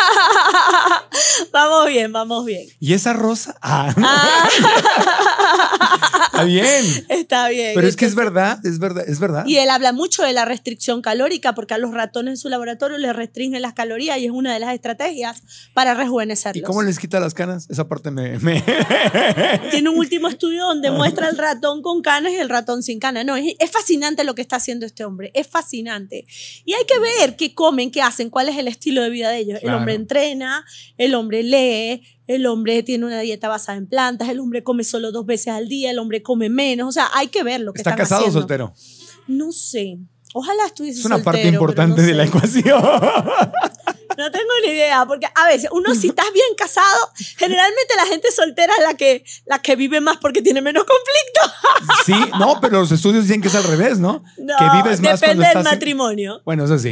Vamos bien, vamos bien. ¿Y esa rosa? Ah. Ah. Está bien. Está bien. Pero es que Entonces, es verdad, es verdad, es verdad. y él habla mucho de la restricción calórica porque a los ratones en su laboratorio les restringen las calorías y es una de las estrategias para rejuvenecerlos. ¿Y cómo les quita las canas? Esa parte me... me... Tiene un último estudio donde muestra el ratón con canas y el ratón sin canas. No, es, es fascinante lo que está haciendo este hombre. Es fascinante. Y hay que ver qué comen, qué hacen, cuál es el estilo de vida de ellos. Claro. El hombre entrena, el hombre lee, el hombre tiene una dieta basada en plantas, el hombre come solo dos veces al día, el hombre come menos. O sea, hay que ver lo que ¿Está están casado haciendo. o soltero? No sé. Ojalá estuviese Es una soltero, parte importante pero no de la sé. ecuación. No tengo ni idea, porque a veces uno si estás bien casado, generalmente la gente soltera es la que, la que vive más porque tiene menos conflicto. Sí, no, pero los estudios dicen que es al revés, ¿no? No, que vives más depende cuando del estás... matrimonio. Bueno, eso sí.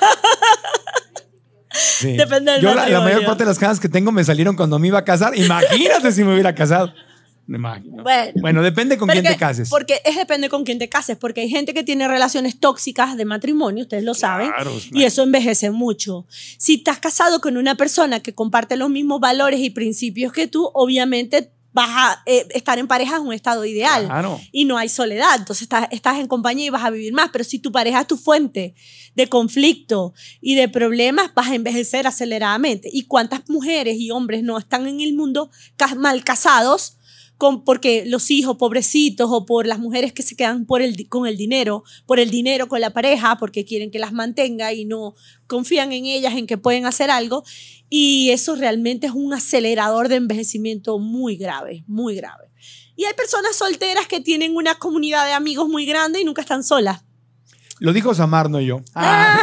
Sí. Depende del Yo la, la matrimonio. mayor parte de las canas que tengo me salieron cuando me iba a casar. Imagínate si me hubiera casado. Me imagino. Bueno. Bueno, depende con Porque- quién te cases. Porque es depende con quién te cases, porque hay gente que tiene relaciones tóxicas de matrimonio, ustedes lo saben, Claro, y eso envejece mucho. Si estás casado con una persona que comparte los mismos valores y principios que tú, obviamente vas a eh, estar en pareja es un estado ideal. Claro. Y no hay soledad, entonces estás, estás en compañía y vas a vivir más, pero si tu pareja es tu fuente de conflicto y de problemas, vas a envejecer aceleradamente. ¿Y cuántas mujeres y hombres no están en el mundo ca- mal casados con, porque los hijos pobrecitos o por las mujeres que se quedan por el, con el dinero, por el dinero con la pareja, porque quieren que las mantenga y no confían en ellas, en que pueden hacer algo. Y eso realmente es un acelerador de envejecimiento muy grave, muy grave. Y hay personas solteras que tienen una comunidad de amigos muy grande y nunca están solas. Lo dijo Samar, no yo. Ah.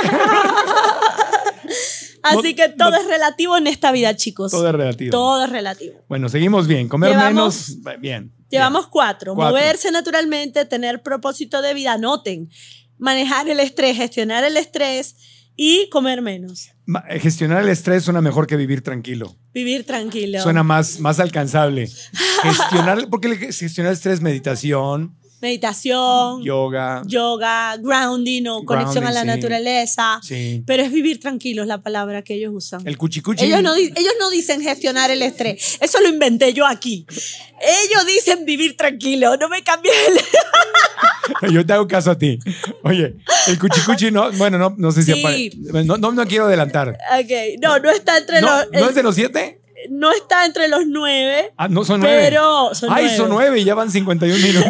Así no, que todo no, es relativo en esta vida, chicos. Todo es relativo. Todo es relativo. Bueno, seguimos bien. Comer llevamos, menos, bien. Llevamos bien. Cuatro. cuatro. Moverse naturalmente, tener propósito de vida. Anoten. Manejar el estrés, gestionar el estrés y comer menos. Gestionar el estrés suena mejor que vivir tranquilo. Vivir tranquilo. Suena más, más alcanzable. Gestionar, porque gestionar el estrés, meditación. Meditación, yoga, yoga, grounding o conexión grounding, a la sí. naturaleza. Sí. Pero es vivir tranquilos la palabra que ellos usan. El cuchicuchi. Ellos no, ellos no dicen gestionar el estrés. Eso lo inventé yo aquí. Ellos dicen vivir tranquilo. No me cambies el... Yo te hago caso a ti. Oye, el cuchicuchi no, bueno, no, no sé si sí. apare... no, no, no quiero adelantar. Ok, no, no está entre no, los... ¿No es de los siete? No está entre los nueve. Ah, no, son nueve. Pero son Ay, nueve. son nueve y ya van cincuenta y un minutos.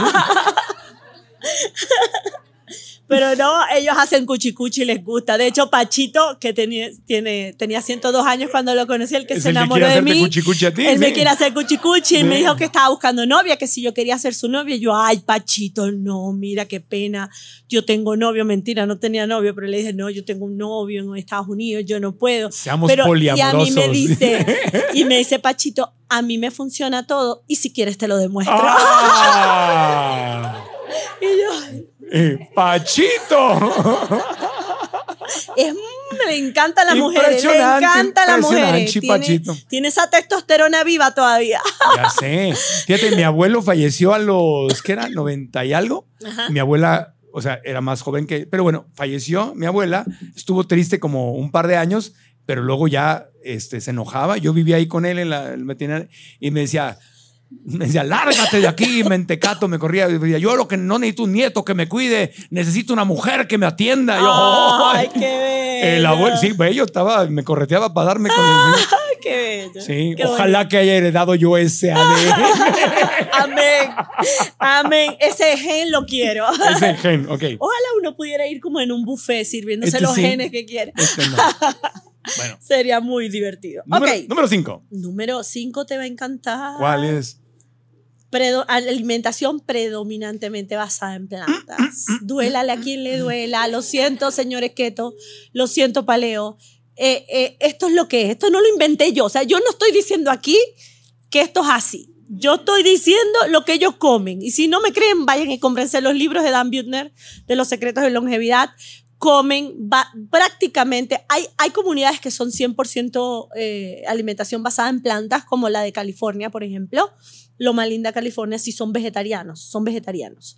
Pero no, ellos hacen cuchicuchi y les gusta. De hecho, Pachito, que tenía, tiene, tenía ciento dos años cuando lo conocí, el que es se el enamoró que de mí. Cuchicuchi a ti, él sí. me quiere hacer cuchicuchi y sí. me dijo que estaba buscando novia, que si yo quería ser su novia. Y yo, ay, Pachito, no, mira qué pena. Yo tengo novio. Mentira, no tenía novio, pero le dije, no, yo tengo un novio en Estados Unidos, yo no puedo. Seamos pero, poliamorosos. Y a mí me dice, y me dice, Pachito, a mí me funciona todo y si quieres te lo demuestro. Ah. Y yo... Eh, ¡Pachito! Es, le encantan las mujeres, le encantan las mujeres. Tiene, tiene esa testosterona viva todavía. Ya sé. Fíjate, mi abuelo falleció a los, ¿qué era? noventa y algo. Ajá. Mi abuela, o sea, era más joven que, pero bueno, falleció mi abuela. Estuvo triste como un par de años, pero luego ya este, se enojaba. Yo vivía ahí con él en la el veterinario y me decía... Me decía, lárgate de aquí, mentecato, me corría. Yo lo que no necesito un nieto que me cuide, necesito una mujer que me atienda. Yo, ¡ay, qué bello! El abuelo, sí, bello, estaba, me correteaba para darme con ¡ay, qué bello! Sí, qué ojalá bonito. que haya heredado yo ese A D N. Amén, amén. Ese gen lo quiero. Ese gen, ok. Ojalá uno pudiera ir como en un buffet sirviéndose Este los sí. genes que quiere. Este no. Bueno. Sería muy divertido. Número, Ok. número cinco. Número cinco te va a encantar. ¿Cuál es? Predo- alimentación predominantemente basada en plantas. Duélale a quien le duela. Lo siento, señores keto. Lo siento, paleo. Eh, eh, esto es lo que es. Esto no lo inventé yo. O sea, yo no estoy diciendo aquí que esto es así. Yo estoy diciendo lo que ellos comen. Y si no me creen, vayan y cómprense los libros de Dan Buettner de los secretos de longevidad. Comen ba- prácticamente, hay, hay comunidades que son cien por ciento eh, alimentación basada en plantas, como la de California, por ejemplo. Loma Linda, California, sí son vegetarianos, son vegetarianos.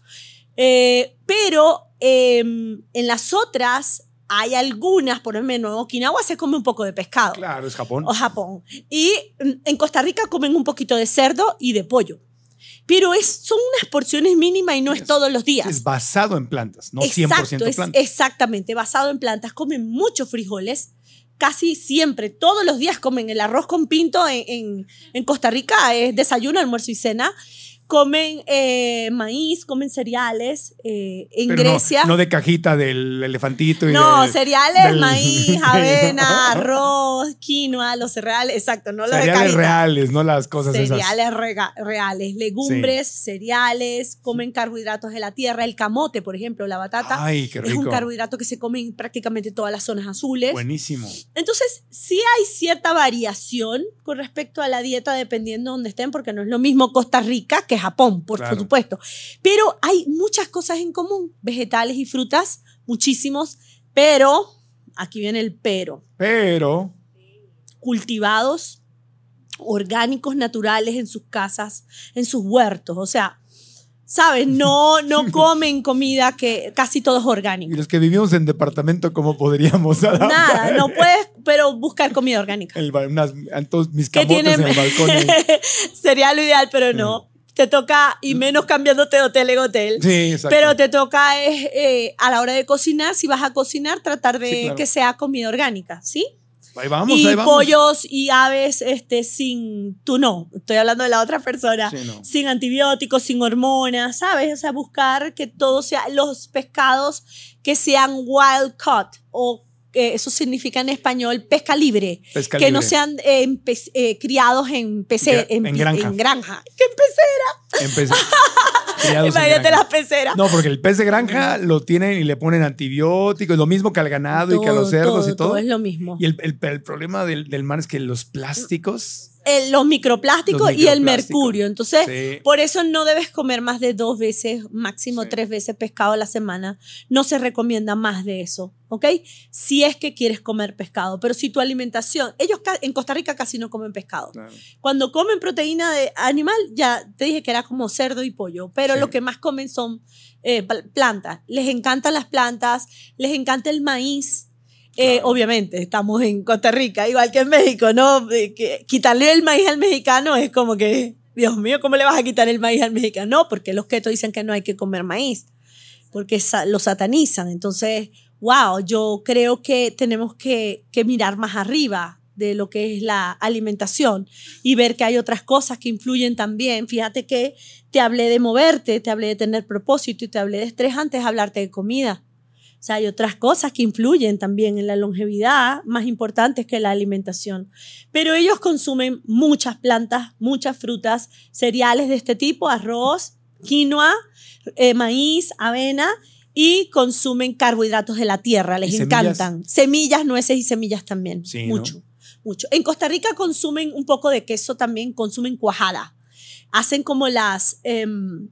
Eh, pero eh, en las otras hay algunas, por ejemplo, en Okinawa se come un poco de pescado. Claro, es Japón. O Japón. Y en Costa Rica comen un poquito de cerdo y de pollo. Pero es, son unas porciones mínimas y no es, es todos los días. Es basado en plantas, no Exacto, cien por ciento es plantas. Exactamente, basado en plantas. Comen muchos frijoles, casi siempre, todos los días comen el arroz con pinto en, en, en Costa Rica, es desayuno, almuerzo y cena. Comen eh, maíz, comen cereales. Eh, en Pero Grecia. No, no de cajita del elefantito. Y no, del, cereales, del... maíz, avena, arroz, quinoa, los cereales, exacto, no los de cajita. Cereales reales, no las cosas cereales esas. Rega, reales, legumbres, sí. cereales, comen carbohidratos de la tierra. El camote, por ejemplo, la batata. Ay, qué rico. Es un carbohidrato que se come en prácticamente todas las zonas azules. Buenísimo. Entonces, sí hay cierta variación con respecto a la dieta dependiendo de donde estén, porque no es lo mismo Costa Rica que Japón, por claro. supuesto. Pero hay muchas cosas en común, vegetales y frutas, muchísimos, pero, aquí viene el pero. Pero. Cultivados, orgánicos, naturales en sus casas, en sus huertos, o sea, ¿sabes? No, no comen comida que casi todo es orgánico. Y los que vivimos en departamento, ¿cómo podríamos adaptar? Nada, no puedes, pero buscar comida orgánica. El, unas, todos mis camotes tienen, en el balcón. Sería lo ideal, pero no. Te toca, y menos cambiándote de hotel en hotel. Sí, exacto. Pero te toca, eh, eh, a la hora de cocinar, si vas a cocinar, tratar de sí, claro. que sea comida orgánica, ¿sí? Ahí vamos, y ahí vamos. pollos y aves este, sin, tú no, estoy hablando de la otra persona, Sí, no. sin antibióticos, sin hormonas, ¿sabes? O sea, buscar que todo sea, los pescados que sean wild caught o eh, eso significa en español pesca libre, Pesca que libre. no sean eh, en pe- eh, criados en, pece, Gra- en pi- granja. en granja. ¿Qué en pecera? Empecé. Criados en Imagínate granja. las peceras. No, porque el pez de granja lo tienen y le ponen antibióticos, lo mismo que al ganado y que a los cerdos y todo. Todo es lo mismo. Y el, el- el problema del, del mar es que los plásticos. El- los microplásticos Los y el microplásticos. mercurio. Entonces, Sí. por eso no debes comer más de dos veces, máximo Sí. tres veces pescado a la semana. No se recomienda más de eso, ¿ok? Si es que quieres comer pescado. Pero si tu alimentación, ellos ca- en Costa Rica casi no comen pescado. Claro. Cuando comen proteína de animal, ya te dije que era como cerdo y pollo, pero Sí. lo que más comen son eh, pl- plantas. Les encantan las plantas, les encanta el maíz. Eh, Claro. obviamente, estamos en Costa Rica, igual que en México, ¿no? Eh, que quitarle el maíz al mexicano es como que, Dios mío, ¿cómo le vas a quitar el maíz al mexicano? No, porque los keto dicen que no hay que comer maíz, porque sa- lo satanizan. Entonces, wow, yo creo que tenemos que, que mirar más arriba de lo que es la alimentación y ver que hay otras cosas que influyen también. Fíjate que te hablé de moverte, te hablé de tener propósito y te hablé de estrés antes de hablarte de comida. O sea, hay otras cosas que influyen también en la longevidad, más importantes que la alimentación. Pero ellos consumen muchas plantas, muchas frutas, cereales de este tipo, arroz, quinoa, eh, maíz, avena, y consumen carbohidratos de la tierra, les ¿Y semillas? encantan. Semillas, nueces y semillas también, Sí, ¿no? mucho, mucho. En Costa Rica consumen un poco de queso también, consumen cuajada. Hacen como las... em,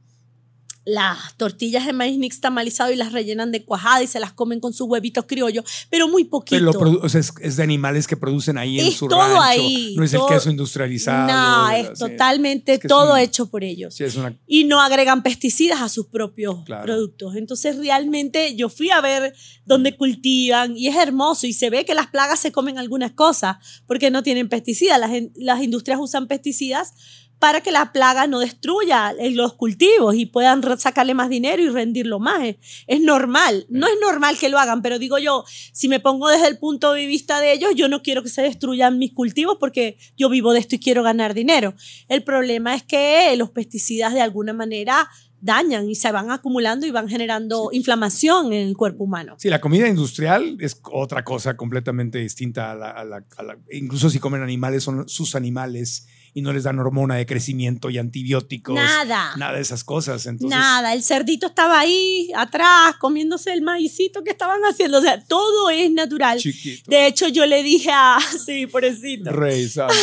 las tortillas de maíz nixtamalizado y las rellenan de cuajada y se las comen con sus huevitos criollos, pero muy poquito. Pero lo produ- o sea, es, es de animales que producen ahí en Es su todo rancho. ahí, No es todo- el queso industrializado. No, de es la- sí. totalmente Es que es todo un- hecho por ellos. Sí, es una. Y no agregan pesticidas a sus propios Claro. productos. Entonces, realmente yo fui a ver dónde cultivan y es hermoso y se ve que las plagas se comen algunas cosas porque no tienen pesticidas. Las, en- las industrias usan pesticidas para que la plaga no destruya eh, los cultivos y puedan re- sacarle más dinero y rendirlo más. Es, es normal. No es normal que lo hagan, pero digo yo, si me pongo desde el punto de vista de ellos, yo no quiero que se destruyan mis cultivos porque yo vivo de esto y quiero ganar dinero. El problema es que los pesticidas de alguna manera dañan y se van acumulando y van generando inflamación en el cuerpo humano. Sí, la comida industrial es otra cosa completamente distinta a la, a la- a la- incluso si comen animales, son sus animales y no les dan hormona de crecimiento y antibióticos. Nada. Nada de esas cosas. Entonces, Nada, el cerdito estaba ahí atrás comiéndose el maicito que estaban haciendo. O sea, todo es natural. chiquito. De hecho, yo le dije a... Sí, pobrecito. Rey santo.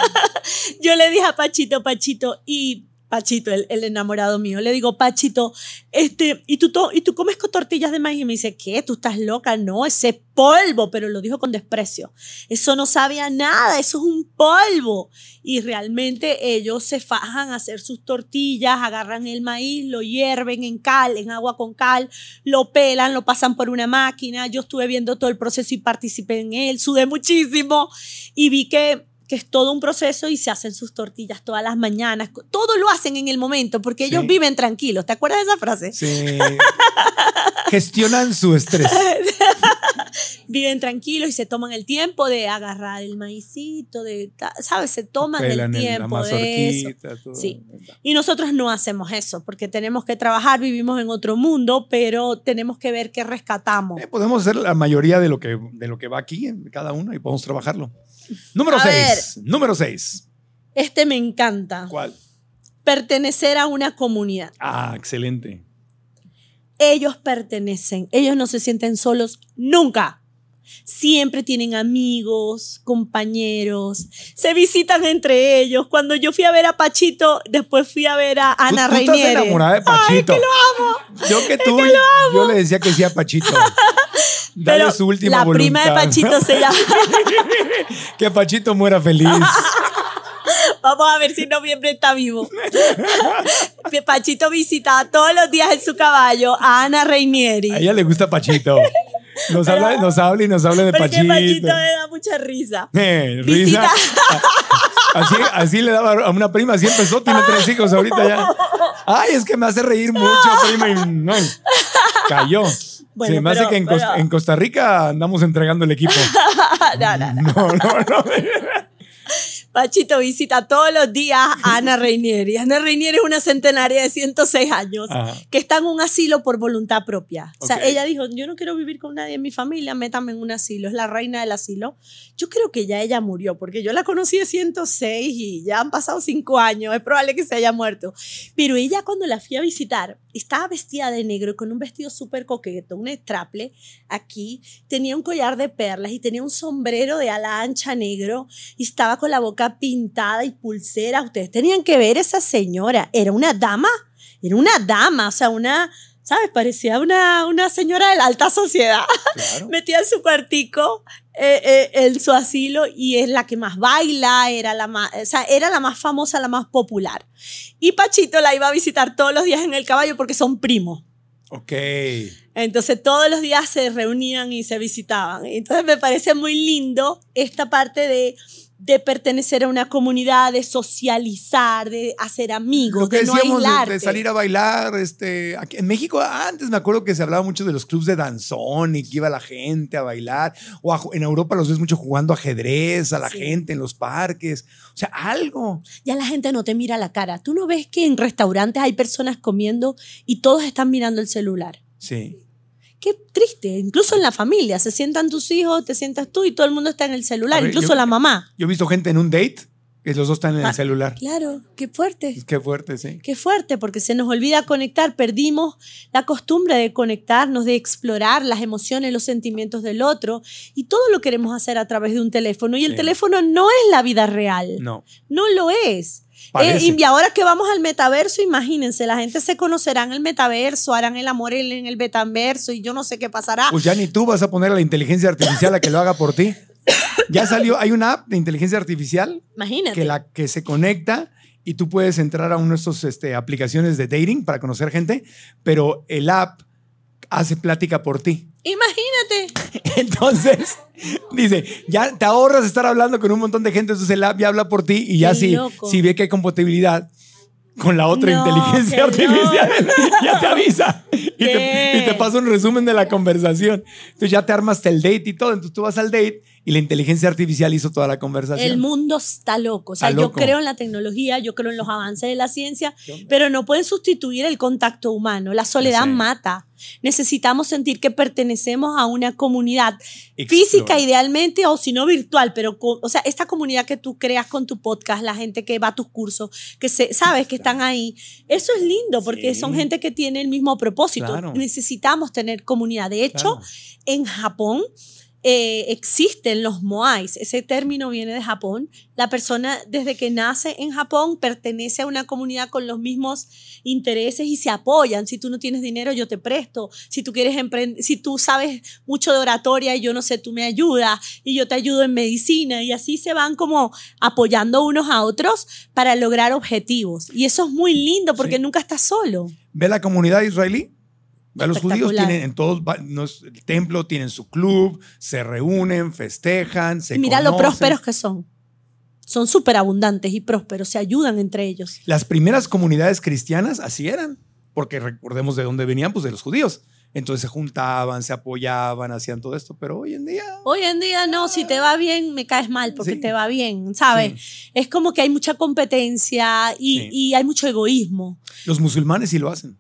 Yo le dije a Pachito, Pachito, y Pachito, el, el enamorado mío, le digo, Pachito, este, ¿y tú, to- ¿y tú comes con tortillas de maíz? Y me dice, ¿qué? ¿Tú estás loca? No, ese es polvo, pero lo dijo con desprecio. Eso no sabe a nada, eso es un polvo. Y realmente ellos se fajan a hacer sus tortillas, agarran el maíz, lo hierven en cal, en agua con cal, lo pelan, lo pasan por una máquina. Yo estuve viendo todo el proceso y participé en él, sudé muchísimo y vi que que es todo un proceso y se hacen sus tortillas todas las mañanas. Todo lo hacen en el momento porque ellos Sí. viven tranquilos. ¿Te acuerdas de esa frase? Sí. Gestionan su estrés. Viven tranquilos y se toman el tiempo de agarrar el maicito, de, ta- ¿sabes? Se toman el Pelan el- la tiempo de eso. mazorquita, todo. Sí. Y nosotros no hacemos eso porque tenemos que trabajar, vivimos en otro mundo, pero tenemos que ver qué rescatamos. Eh, podemos hacer la mayoría de lo que, de lo que va aquí en cada uno y podemos trabajarlo. Número A seis. Número seis. Este me encanta. ¿Cuál? Pertenecer a una comunidad. Ah, excelente. Ellos pertenecen, ellos no se sienten solos nunca. Siempre tienen amigos, compañeros, se visitan entre ellos. Cuando yo fui a ver a Pachito, después fui a ver a Ana ¿Tú, tú Reiniere. estás enamorada de Pachito. Ay, que lo amo. Yo que tú, yo le decía que sí a Pachito. Dale Pero su última la voluntad. prima de Pachito se llama. Que Pachito muera feliz. Vamos a ver si en noviembre está vivo. Pachito visitaba todos los días en su caballo a Ana Reinieri. A ella le gusta Pachito. Nos, Pero- habla, nos habla y nos habla de Porque Pachito. Pachito me da mucha risa. Eh, Visita- risa. Así, así le daba a una prima, así empezó, tiene tres hijos ahorita ya. Ay, es que me hace reír mucho, prima. Y ay, cayó. Bueno, sí, me hace pero- que en, pero- Costa, en Costa Rica andamos entregando el equipo. no, no, no. No, no, no. Pachito visita todos los días a Ana Reinieri. Ana Reinieri es una centenaria de ciento seis años Ajá. que está en un asilo por voluntad propia. O sea, Ok. ella dijo, yo no quiero vivir con nadie en mi familia, métame en un asilo. Es la reina del asilo. Yo creo que ya ella murió, porque yo la conocí de ciento seis y ya han pasado cinco años. Es probable que se haya muerto. Pero ella, cuando la fui a visitar, estaba vestida de negro con un vestido súper coqueto, un straple aquí, tenía un collar de perlas y tenía un sombrero de ala ancha negro y estaba con la boca pintada y pulsera. Ustedes tenían que ver esa señora. Era una dama, era una dama, o sea, una, ¿sabes? Parecía una, una señora de la alta sociedad. Claro. Metida en su cuartico, eh, eh, en su asilo, y es la que más baila, era la más, o sea, era la más famosa, la más popular. Y Pachito la iba a visitar todos los días en el caballo porque son primos. Ok. Entonces todos los días se reunían y se visitaban. Entonces me parece muy lindo esta parte de, de pertenecer a una comunidad, de socializar, de hacer amigos, Lo que de no decíamos de, aislarte. de salir a bailar, este, aquí, en México antes me acuerdo que se hablaba mucho de los clubs de danzón y que iba la gente a bailar, o a- en Europa los ves mucho jugando ajedrez a la Sí. gente en los parques, o sea, algo. Ya la gente no te mira la cara. Tú no ves que en restaurantes hay personas comiendo y todos están mirando el celular. Sí. Qué triste. Incluso en la familia. Se sientan tus hijos, te sientas tú y todo el mundo está en el celular, A ver, incluso yo- la mamá. Yo he visto gente en un date que los dos están en Ah, el celular. Claro, qué fuerte. Qué fuerte, sí. Qué fuerte, porque se nos olvida conectar. Perdimos la costumbre de conectarnos, de explorar las emociones, los sentimientos del otro. Y todo lo queremos hacer a través de un teléfono. Y el Sí. teléfono no es la vida real. No. No lo es. Parece. Eh, y ahora que vamos al metaverso, imagínense, la gente se conocerá en el metaverso, harán el amor en en el metaverso y yo no sé qué pasará. Pues ya ni tú vas a poner a la inteligencia artificial a que lo haga por ti. Ya salió, hay una app de inteligencia artificial Imagínate. que, la, que se conecta y tú puedes entrar a una de estas este, aplicaciones de dating para conocer gente, pero el app hace plática por ti. Imagínate. Entonces, dice, ya te ahorras estar hablando con un montón de gente, entonces el app ya habla por ti y ya Qué si, loco. si ve que hay compatibilidad con la otra No, inteligencia qué artificial, ya te avisa y te, ¿Qué? y te pasa un resumen de la conversación. Entonces ya te armas el date y todo, entonces tú vas al date y la inteligencia artificial hizo toda la conversación. El mundo está loco. O sea, Está yo loco. creo en la tecnología, yo creo en los avances de la ciencia, pero no pueden sustituir el contacto humano. La soledad Ya sé. mata. Necesitamos sentir que pertenecemos a una comunidad Explora. física idealmente o si no virtual, pero con- o sea, esta comunidad que tú creas con tu podcast, la gente que va a tus cursos, que se, sabes que están ahí, eso es lindo porque Sí. son gente que tiene el mismo propósito. Claro. Necesitamos tener comunidad. De hecho, Claro. en Japón eh, existen los moais. Ese término viene de Japón. La persona desde que nace en Japón pertenece a una comunidad con los mismos intereses y se apoyan. Si tú no tienes dinero, yo te presto. Si tú quieres emprender, si tú sabes mucho de oratoria y yo no sé, tú me ayudas y yo te ayudo en medicina, y así se van como apoyando unos a otros para lograr objetivos. Y eso es muy lindo porque Sí. nunca estás solo. Ve la comunidad israelí. Ve a los judíos, Espectacular. tienen en todos va- no es- el templo, tienen su club, se reúnen, festejan, se Y mira lo conocen. prósperos que son. Son súper abundantes y prósperos, se ayudan entre ellos. Las primeras comunidades cristianas así eran, porque recordemos de dónde venían, pues de los judíos. Entonces se juntaban, se apoyaban, hacían todo esto, pero hoy en día... Hoy en día no, si te va bien, me caes mal porque Sí. te va bien, ¿sabes? Es como que hay mucha competencia y, Sí. y hay mucho egoísmo. Los musulmanes sí lo hacen.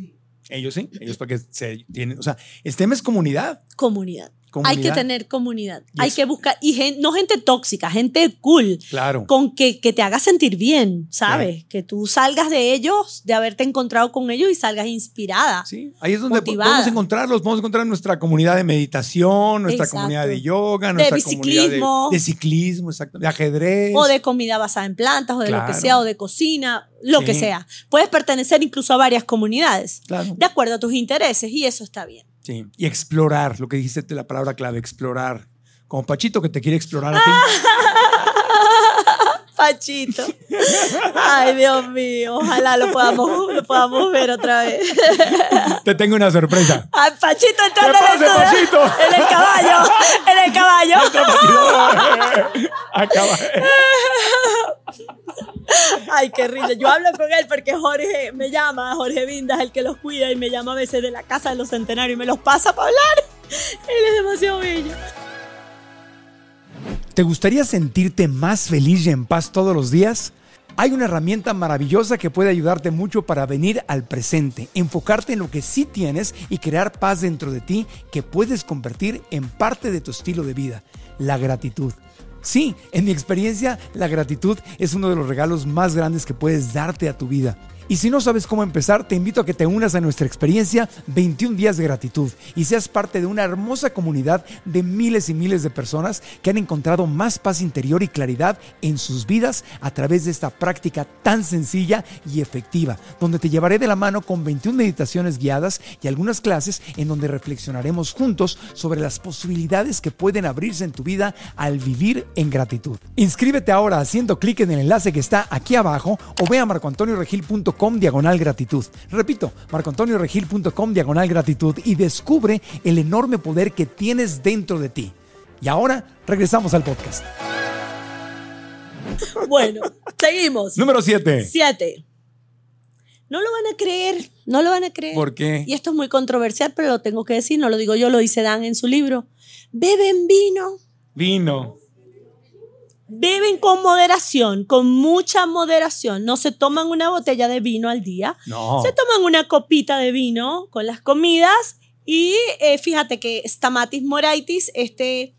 Ellos sí, ellos para que se tienen... O sea, el tema es comunidad. Comunidad. Comunidad. Hay que tener comunidad. Y hay eso- que buscar, y gen- no gente tóxica, gente cool. Claro. Con que, que te haga sentir bien, ¿sabes? Que tú salgas de ellos, de haberte encontrado con ellos y salgas inspirada. Sí, ahí es donde Motivada. podemos encontrarlos. Podemos encontrar nuestra comunidad de meditación, nuestra Exacto. comunidad de yoga, nuestra comunidad biciclismo. de, de ciclismo, exacto, de ajedrez. O de comida basada en plantas, o de lo que Claro. sea, o de cocina, lo Sí. que sea. Puedes pertenecer incluso a varias comunidades, Claro. de acuerdo a tus intereses, y eso está bien. Sí. Y explorar, lo que dijiste, la palabra clave, explorar. Como Pachito que te quiere explorar a ti. Pachito. Ay, Dios mío. Ojalá lo podamos, lo podamos ver otra vez. Te tengo una sorpresa. Ay, Pachito entrando ¿Qué en el pasa, estudio. Pachito? En el caballo. En el caballo. Acaba. Ay, qué risa. Yo hablo con él porque Jorge me llama, Jorge Vinda es el que los cuida y me llama a veces de la casa de los centenarios y me los pasa para hablar. Él es demasiado bello. ¿Te gustaría sentirte más feliz y en paz todos los días? Hay una herramienta maravillosa que puede ayudarte mucho para venir al presente, enfocarte en lo que sí tienes y crear paz dentro de ti que puedes convertir en parte de tu estilo de vida, la gratitud. Sí, en mi experiencia, la gratitud es uno de los regalos más grandes que puedes darte a tu vida. Y si no sabes cómo empezar, te invito a que te unas a nuestra experiencia veintiún días de gratitud y seas parte de una hermosa comunidad de miles y miles de personas que han encontrado más paz interior y claridad en sus vidas a través de esta práctica tan sencilla y efectiva, donde te llevaré de la mano con veintiún meditaciones guiadas y algunas clases en donde reflexionaremos juntos sobre las posibilidades que pueden abrirse en tu vida al vivir en gratitud. Inscríbete ahora haciendo clic en el enlace que está aquí abajo o ve a marcoantonioregil punto com diagonal gratitud. Repito, marcoantonioregil punto com diagonal gratitud y descubre el enorme poder que tienes dentro de ti. Y ahora regresamos al podcast. Bueno, seguimos. Número siete. Siete. No lo van a creer, no lo van a creer. ¿Por qué? Y esto es muy controversial, pero lo tengo que decir, no lo digo yo, lo dice Dan en su libro. Beben vino. Vino. Beben con moderación, con mucha moderación. No se toman una botella de vino al día. No. Se toman una copita de vino con las comidas y eh, fíjate que Stamatis Moraitis, este,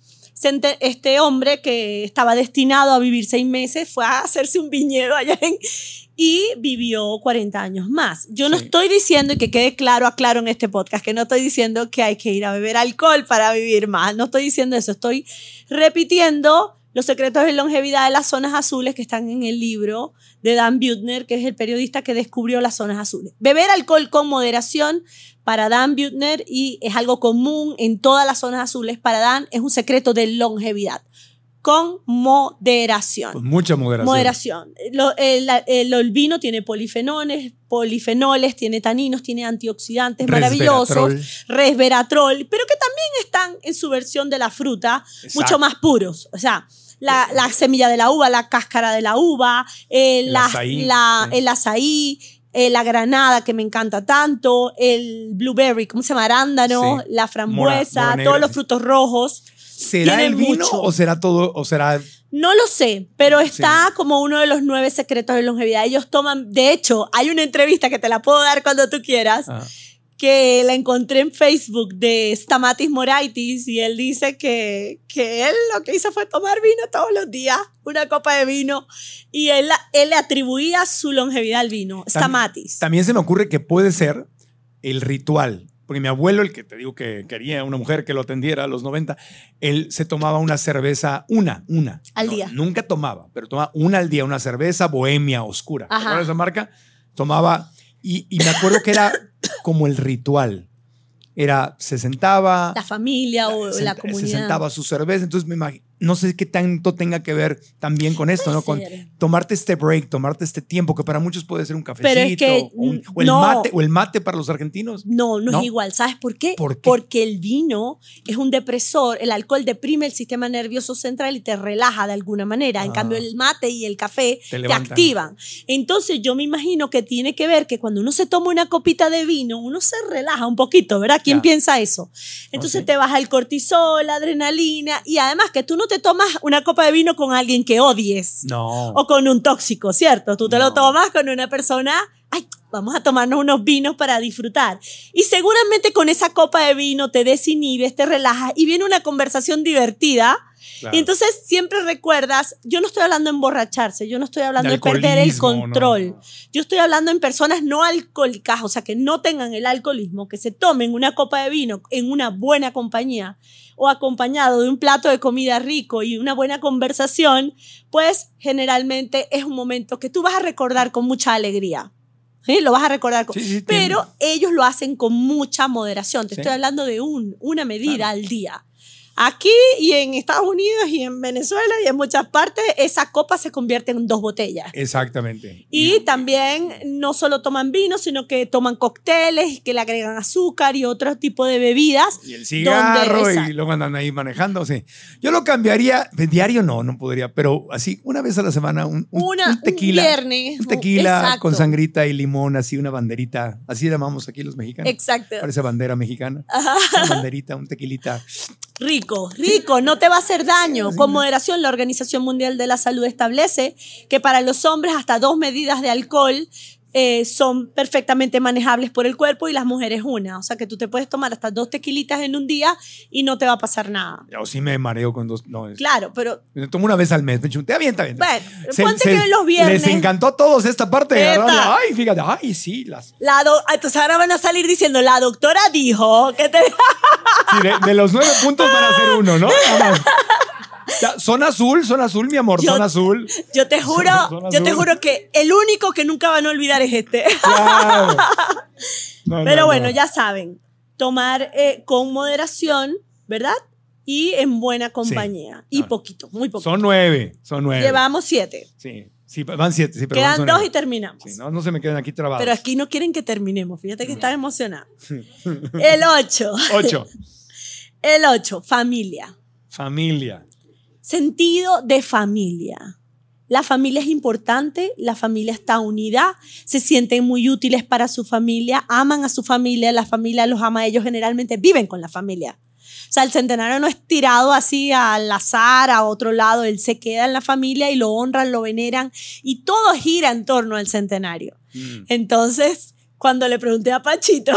este hombre que estaba destinado a vivir seis meses, fue a hacerse un viñedo allá en, y vivió cuarenta años más. Yo no sí. estoy diciendo, y que quede claro, aclaro en este podcast, que no estoy diciendo que hay que ir a beber alcohol para vivir más. No estoy diciendo eso. Estoy repitiendo los secretos de longevidad de las zonas azules que están en el libro de Dan Buettner, que es el periodista que descubrió las zonas azules. Beber alcohol con moderación para Dan Buettner, y es algo común en todas las zonas azules, para Dan es un secreto de longevidad. Con moderación. Con mucha moderación. Moderación. Lo, el, el, el vino tiene polifenoles, polifenoles, tiene taninos, tiene antioxidantes maravillosos, resveratrol, pero que también están en su versión de la fruta, Exacto. mucho más puros. O sea, la, la semilla de la uva, la cáscara de la uva, eh, el, la, azaí, la, sí. el azaí, eh, la granada que me encanta tanto, el blueberry, ¿cómo se llama? Arándano, sí. la frambuesa, Mora, todos los frutos rojos. ¿Será el vino mucho. o será todo o será? No lo sé, pero está sí. como uno de los nueve secretos de longevidad. Ellos toman, de hecho, hay una entrevista que te la puedo dar cuando tú quieras, ah. que la encontré en Facebook de Stamatis Moraitis, y él dice que, que él lo que hizo fue tomar vino todos los días, una copa de vino, y él, él le atribuía su longevidad al vino, Stamatis. También, también se me ocurre que puede ser el ritual. Porque mi abuelo, el que te digo que quería una mujer que lo atendiera a los noventa, él se tomaba una cerveza, una, una. Al no, día. Nunca tomaba, pero tomaba una al día, una cerveza bohemia oscura. Ajá. ¿Te acuerdas de esa marca? Tomaba, y, y me acuerdo que era como el ritual. Era, se sentaba. La familia o se, la comunidad. Se sentaba su cerveza, entonces me imagino. No sé qué tanto tenga que ver también con esto, ¿no? Con tomarte este break, tomarte este tiempo, que para muchos puede ser un cafecito. Pero es que, o, un, o, el no, mate, o el mate para los argentinos. No, no, no es igual. ¿Sabes por qué? ¿Por qué? Porque el vino es un depresor. El alcohol deprime el sistema nervioso central y te relaja de alguna manera. En ah. cambio, el mate y el café te, te activan. Entonces, yo me imagino que tiene que ver que cuando uno se toma una copita de vino, uno se relaja un poquito, ¿verdad? ¿Quién ya. piensa eso? Entonces, okay. te baja el cortisol, la adrenalina, y además que tú no te tomas una copa de vino con alguien que odies. No. O con un tóxico, ¿cierto? Tú te no. lo tomas con una persona, ay, vamos a tomarnos unos vinos para disfrutar. Y seguramente con esa copa de vino te desinhibes, te relajas y viene una conversación divertida. Claro. Y entonces siempre recuerdas, yo no estoy hablando de emborracharse, yo no estoy hablando de, de perder el control. No. Yo estoy hablando en personas no alcohólicas, o sea, que no tengan el alcoholismo, que se tomen una copa de vino en una buena compañía o acompañado de un plato de comida rico y una buena conversación, pues generalmente es un momento que tú vas a recordar con mucha alegría. ¿Sí? Lo vas a recordar. Con, sí, sí, pero tiene. ellos lo hacen con mucha moderación. Te sí. estoy hablando de un, una medida claro. al día. Aquí y en Estados Unidos y en Venezuela y en muchas partes, esa copa se convierte en dos botellas. Exactamente. Y también no solo toman vino, sino que toman cócteles que le agregan azúcar y otro tipo de bebidas. Y el cigarro donde, y luego andan ahí manejando. Sí. Yo lo cambiaría, diario no, no podría, pero así una vez a la semana, un, un, Una, un tequila. Un viernes. Un tequila Exacto. con sangrita y limón, así una banderita. Así llamamos aquí los mexicanos. Exacto. Parece bandera mexicana. Una banderita, un tequilita. Rico, rico, no te va a hacer daño. Con moderación, la Organización Mundial de la Salud establece que para los hombres hasta dos medidas de alcohol eh, son perfectamente manejables por el cuerpo y las mujeres una. O sea que tú te puedes tomar hasta dos tequilitas en un día y no te va a pasar nada. Yo sí me mareo con dos. No, es, Claro, pero... me tomo una vez al mes. Me chuntea bien, está bien. Bueno, ponte que los viernes... Les encantó a todos esta parte de Eta. agarrarle. Ay, fíjate, ay, sí. Las, La do- Entonces ahora van a salir diciendo, la doctora dijo que te... sí, de, de los nueve puntos van a ser uno, ¿no? Nada más. Ya, son azul, son azul, mi amor, Yo- son azul. Yo te juro, Son- son yo te azul. juro que el único que nunca van a olvidar es este. Claro. No, Pero no, bueno, no. ya saben, tomar eh, con moderación, ¿verdad? Y en buena compañía. Sí, y claro. poquito, muy poquito. Son nueve, son nueve. Llevamos siete. Sí, sí, van siete, sí, pero Quedan son dos nueve. y terminamos. Sí, no, no se me queden aquí trabados. Pero aquí no quieren que terminemos. Fíjate que están emocionados. El ocho. Ocho. El ocho, familia. Familia. Sentido de familia. La familia es importante, la familia está unida, se sienten muy útiles para su familia, aman a su familia, la familia los ama a ellos, generalmente viven con la familia. O sea, el centenario no es tirado así al azar, a otro lado, él se queda en la familia y lo honran, lo veneran y todo gira en torno al centenario. Mm. Entonces, cuando le pregunté a Pachito,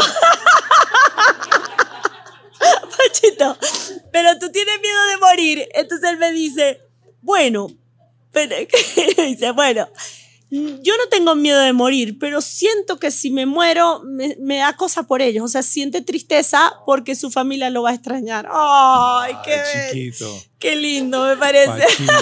Pachito, pero tú tienes miedo de morir, entonces él me dice, bueno, pero, dice, bueno, yo no tengo miedo de morir, pero siento que si me muero, me, me da cosa por ellos. O sea, siente tristeza porque su familia lo va a extrañar. ¡Ay, qué, Ay, chiquito. qué lindo me parece! Pachito.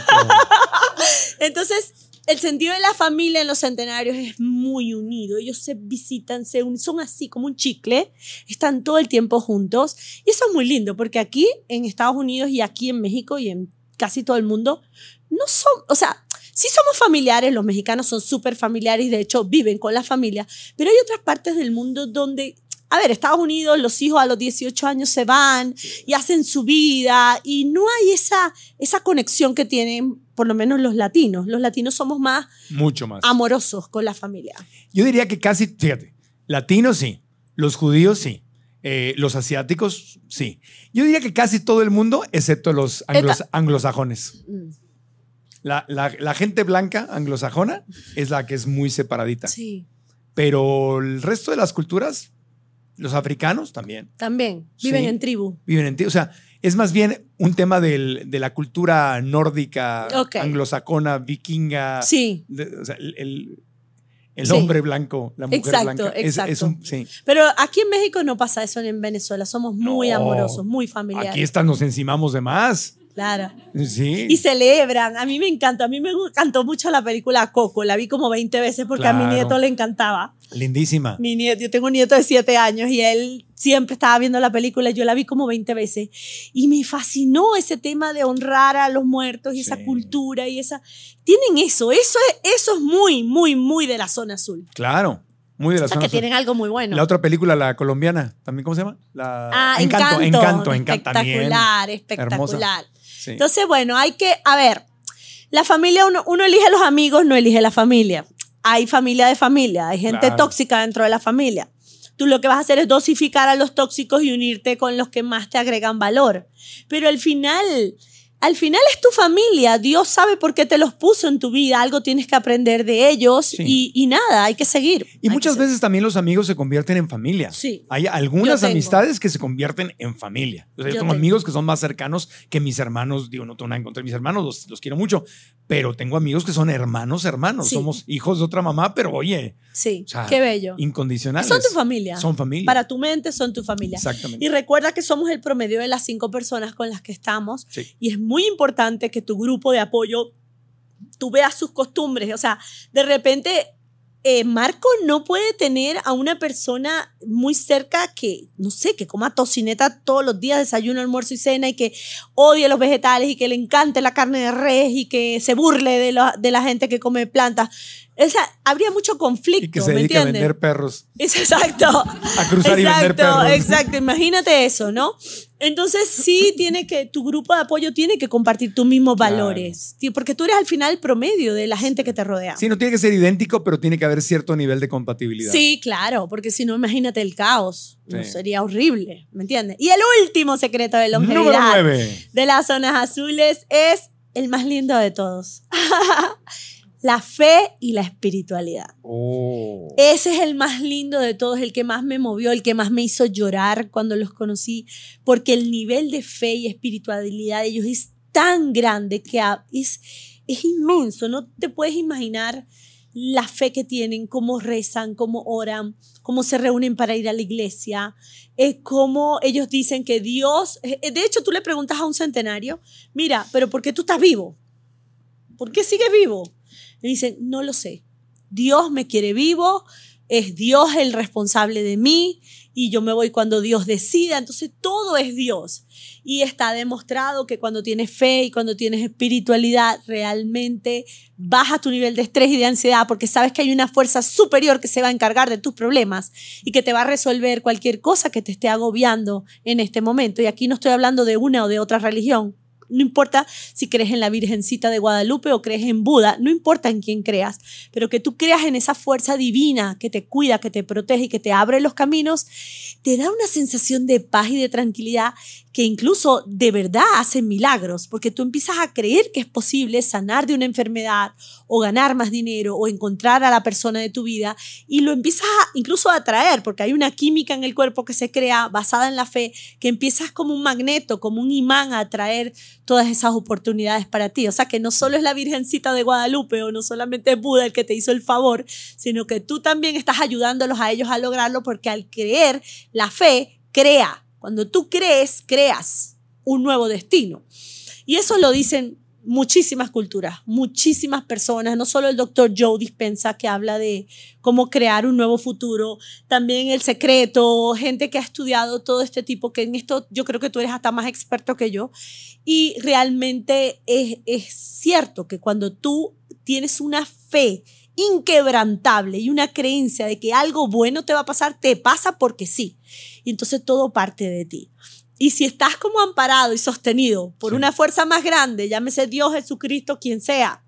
Entonces, el sentido de la familia en los centenarios es muy unido. Ellos se visitan, se unen, son así como un chicle, están todo el tiempo juntos. Y eso es muy lindo, porque aquí en Estados Unidos y aquí en México y en casi todo el mundo, no son, o sea, sí somos familiares, los mexicanos son súper familiares y de hecho viven con la familia, pero hay otras partes del mundo donde, a ver, Estados Unidos, los hijos a los dieciocho años se van y hacen su vida y no hay esa, esa conexión que tienen por lo menos los latinos. Los latinos somos más Mucho más. amorosos con la familia. Yo diría que casi, fíjate, latinos sí, los judíos sí, eh, los asiáticos sí. Yo diría que casi todo el mundo, excepto los anglos- Eta. anglosajones. Mm. La, la, la gente blanca anglosajona es la que es muy separadita. Sí, Pero el resto de las culturas, los africanos también, también viven Sí. en tribu. viven en ti. O sea, es más bien un tema del- de la cultura nórdica, Ok. anglosajona, vikinga. Sí, de- o sea, el, el- el Sí. hombre blanco, la mujer Exacto, blanca. Es- exacto. es un- sí. pero aquí en México no pasa eso ni en Venezuela. Somos muy No. amorosos, muy familiares. Aquí estas nos encimamos de más. Claro. Sí. Y celebran. A mí me encanta. A mí me encantó mucho la película Coco. La vi como veinte veces porque a mi Claro. nieto le encantaba. Lindísima. Mi nieto, yo tengo un nieto de siete años y él siempre estaba viendo la película. Yo la vi como veinte veces. Y me fascinó ese tema de honrar a los muertos y esa Sí. cultura y esa... Tienen eso. Eso es, eso es muy, muy, muy de la zona azul. Claro. Muy de la O sea, zona que sur. tienen algo muy bueno. La otra película, la colombiana, también, ¿cómo se llama? La... Ah, Encanto, Encanto. Encanto, Encanto también. Espectacular, espectacular. Sí. Entonces, bueno, hay que, a ver, la familia, uno, uno elige los amigos, no elige la familia. Hay familia de familia, hay gente Claro. tóxica dentro de la familia. Tú lo que vas a hacer es dosificar a los tóxicos y unirte con los que más te agregan valor. Pero al final, al final es tu familia. Dios sabe por qué te los puso en tu vida. Algo tienes que aprender de ellos Sí. y, y nada, hay que seguir. Y Hay muchas que seguir. veces también los amigos se convierten en familia. Sí. Hay algunas Yo tengo. amistades que se convierten en familia. O sea, yo, Yo tengo tengo. amigos que son más cercanos que mis hermanos. Digo, no tengo nada en contra de mis hermanos, los, los quiero mucho. Pero tengo amigos que son hermanos, hermanos. Sí. Somos hijos de otra mamá, pero oye, Sí, o sea, qué bello. incondicionales. Son tu familia. Son familia. Para tu mente son tu familia. Exactamente. Y recuerda que somos el promedio de las cinco personas con las que estamos. Sí. Y es muy importante que tu grupo de apoyo, tú veas sus costumbres. O sea, de repente eh, Marco no puede tener a una persona muy cerca que, no sé, que coma tocineta todos los días, desayuno, almuerzo y cena, y que odie los vegetales y que le encante la carne de res y que se burle de, lo, de la gente que come plantas. O sea, habría mucho conflicto, y que se ¿me dedique a entiendes? vender perros. Es exacto. A cruzar exacto, y vender perros. Exacto, imagínate eso, ¿no? Entonces sí tiene que, tu grupo de apoyo tiene que compartir tus mismos Claro. valores, tío, porque tú eres al final el promedio de la gente que te rodea. Sí, no tiene que ser idéntico, pero tiene que haber cierto nivel de compatibilidad. Sí, claro, porque si no, imagínate el caos. No, Sí. sería horrible, ¿me entiendes? Y el último secreto de Número longevidad nueve. de las zonas azules es el más lindo de todos. La fe y la espiritualidad. Oh. Ese es el más lindo de todos, el que más me movió, el que más me hizo llorar cuando los conocí, porque el nivel de fe y espiritualidad de ellos es tan grande que es, es inmenso. No te puedes imaginar la fe que tienen, cómo rezan, cómo oran, cómo se reúnen para ir a la iglesia, eh, cómo ellos dicen que Dios... Eh, de hecho, tú le preguntas a un centenario, mira, pero ¿por qué tú estás vivo? ¿Por qué sigues vivo? Le dicen, no lo sé. Dios me quiere vivo, es Dios el responsable de mí y yo me voy cuando Dios decida. Entonces todo es Dios. Y está demostrado que cuando tienes fe y cuando tienes espiritualidad, realmente baja tu nivel de estrés y de ansiedad porque sabes que hay una fuerza superior que se va a encargar de tus problemas y que te va a resolver cualquier cosa que te esté agobiando en este momento. Y aquí no estoy hablando de una o de otra religión. No importa si crees en la Virgencita de Guadalupe o crees en Buda, no importa en quién creas, pero que tú creas en esa fuerza divina que te cuida, que te protege y que te abre los caminos, te da una sensación de paz y de tranquilidad que incluso de verdad hace milagros, porque tú empiezas a creer que es posible sanar de una enfermedad o ganar más dinero o encontrar a la persona de tu vida y lo empiezas a, incluso a atraer, porque hay una química en el cuerpo que se crea basada en la fe, que empiezas como un magneto, como un imán a atraer todas esas oportunidades para ti. O sea, que no solo es la Virgencita de Guadalupe o no solamente es Buda el que te hizo el favor, sino que tú también estás ayudándolos a ellos a lograrlo porque al creer, la fe crea. Cuando tú crees, creas un nuevo destino. Y eso lo dicen muchísimas culturas, muchísimas personas, no solo el doctor Joe Dispenza que habla de cómo crear un nuevo futuro, también El Secreto, gente que ha estudiado todo este tipo, que en esto yo creo que tú eres hasta más experto que yo, y realmente es, es cierto que cuando tú tienes una fe inquebrantable y una creencia de que algo bueno te va a pasar, te pasa porque sí, y entonces todo parte de ti. Y si estás como amparado y sostenido por sí. una fuerza más grande, llámese Dios, Jesucristo, quien sea,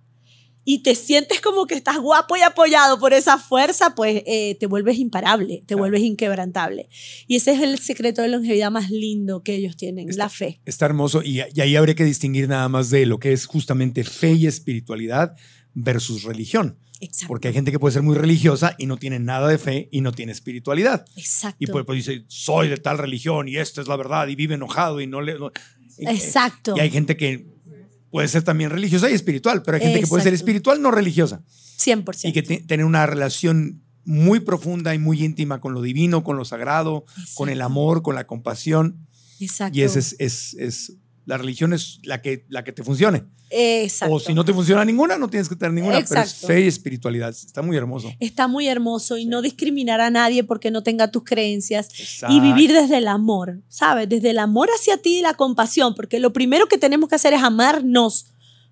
y te sientes como que estás guapo y apoyado por esa fuerza, pues eh, te vuelves imparable, te claro. vuelves inquebrantable. Y ese es el secreto de longevidad más lindo que ellos tienen, está, la fe. Está hermoso y, y ahí habría que distinguir nada más de lo que es justamente fe y espiritualidad versus religión. Exacto. Porque hay gente que puede ser muy religiosa y no tiene nada de fe y no tiene espiritualidad. Exacto. Y pues, pues dice, soy de tal religión y esta es la verdad y vive enojado y no le... No, Exacto. Y hay gente que puede ser también religiosa y espiritual, pero hay gente Exacto. que puede ser espiritual no religiosa. cien por ciento. Y que te, tener una relación muy profunda y muy íntima con lo divino, con lo sagrado, Exacto. con el amor, con la compasión. Exacto. Y esa es, es, es, la religión es la que, la que te funcione. Exacto. O si no te funciona ninguna, no tienes que tener ninguna, Exacto. pero es fe y espiritualidad. Está muy hermoso. Está muy hermoso y sí. no discriminar a nadie porque no tenga tus creencias. Exacto. Y vivir desde el amor, ¿sabes? Desde el amor hacia ti y la compasión, porque lo primero que tenemos que hacer es amarnos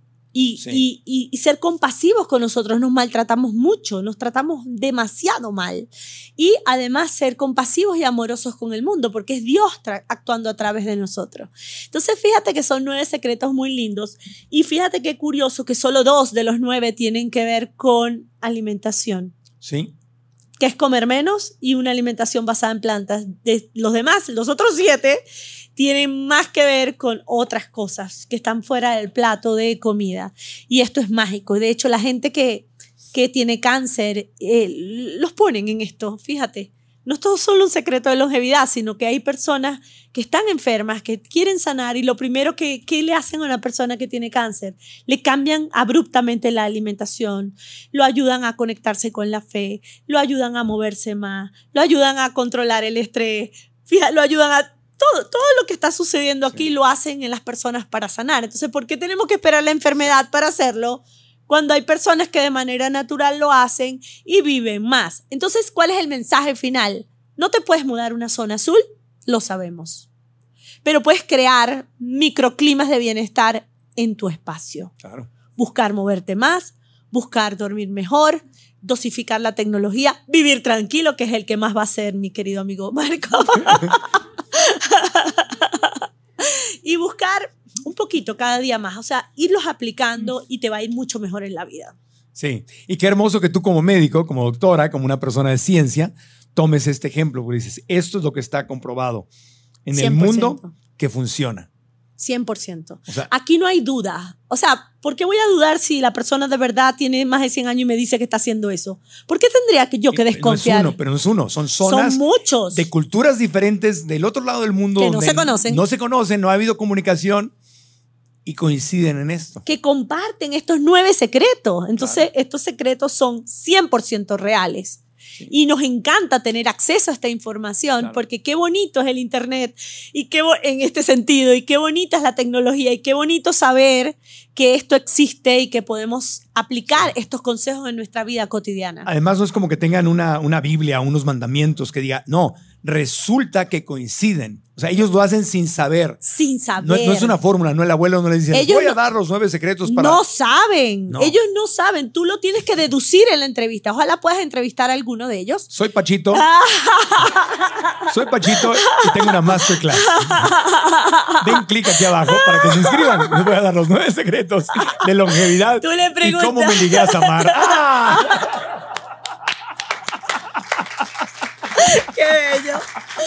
y, sí. y, y, y ser compasivos con nosotros. Nos maltratamos mucho, nos tratamos demasiado mal. Y además ser compasivos y amorosos con el mundo, porque es Dios actuando a través de nosotros. Entonces fíjate que son nueve secretos muy lindos y fíjate qué curioso que solo dos de los nueve tienen que ver con alimentación. Sí. Que es comer menos y una alimentación basada en plantas. De los demás, los otros siete, tienen más que ver con otras cosas que están fuera del plato de comida. Y esto es mágico. De hecho, la gente que, que tiene cáncer, eh, los ponen en esto, fíjate. No es todo solo un secreto de longevidad, sino que hay personas que están enfermas, que quieren sanar y lo primero que, que le hacen a una persona que tiene cáncer, le cambian abruptamente la alimentación, lo ayudan a conectarse con la fe, lo ayudan a moverse más, lo ayudan a controlar el estrés, fíjate, lo ayudan a... Todo, todo lo que está sucediendo aquí sí. lo hacen en las personas para sanar. Entonces, ¿por qué tenemos que esperar la enfermedad para hacerlo? cuando hay personas que de manera natural lo hacen y viven más. Entonces, ¿cuál es el mensaje final? No te puedes mudar a una zona azul, lo sabemos. Pero puedes crear microclimas de bienestar en tu espacio. Claro. Buscar moverte más, buscar dormir mejor, dosificar la tecnología, vivir tranquilo, que es el que más va a ser mi querido amigo Marco. Y buscar un poquito cada día más, o sea, irlos aplicando y te va a ir mucho mejor en la vida. Sí, y qué hermoso que tú como médico, como doctora, como una persona de ciencia, tomes este ejemplo, porque dices, esto es lo que está comprobado en cien por ciento. el mundo que funciona. cien por ciento. O sea, aquí no hay duda. O sea, ¿por qué voy a dudar si la persona de verdad tiene más de cien años y me dice que está haciendo eso? ¿Por qué tendría que yo que desconfiar? No es uno, pero no es uno. Son zonas Son muchos. de culturas diferentes del otro lado del mundo. Que no se conocen. No se conocen, no ha habido comunicación y coinciden en esto. Que comparten estos nueve secretos. Entonces, claro, estos secretos son cien por ciento reales. Sí. Y nos encanta tener acceso a esta información, claro, porque qué bonito es el internet y qué en este sentido, y qué bonita es la tecnología, y qué bonito saber que esto existe y que podemos aplicar estos consejos en nuestra vida cotidiana. Además, no es como que tengan una, una Biblia, unos mandamientos que diga, no, resulta que coinciden. O sea, ellos lo hacen sin saber. Sin saber. No, no es una fórmula, no el abuelo no le dice, voy no, a dar los nueve secretos para... No saben, no. Ellos no saben, tú lo tienes que deducir en la entrevista. Ojalá puedas entrevistar a alguno de ellos. Soy Pachito. Soy Pachito y tengo una masterclass. Den clic aquí abajo para que se inscriban. Les voy a dar los nueve secretos de longevidad. Tú le preguntas. Y cómo me ligué a Samar. ¡Ah! ¡Qué bello!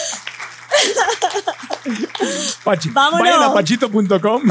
Pachi, Vámonos. Vayan a pachito punto com.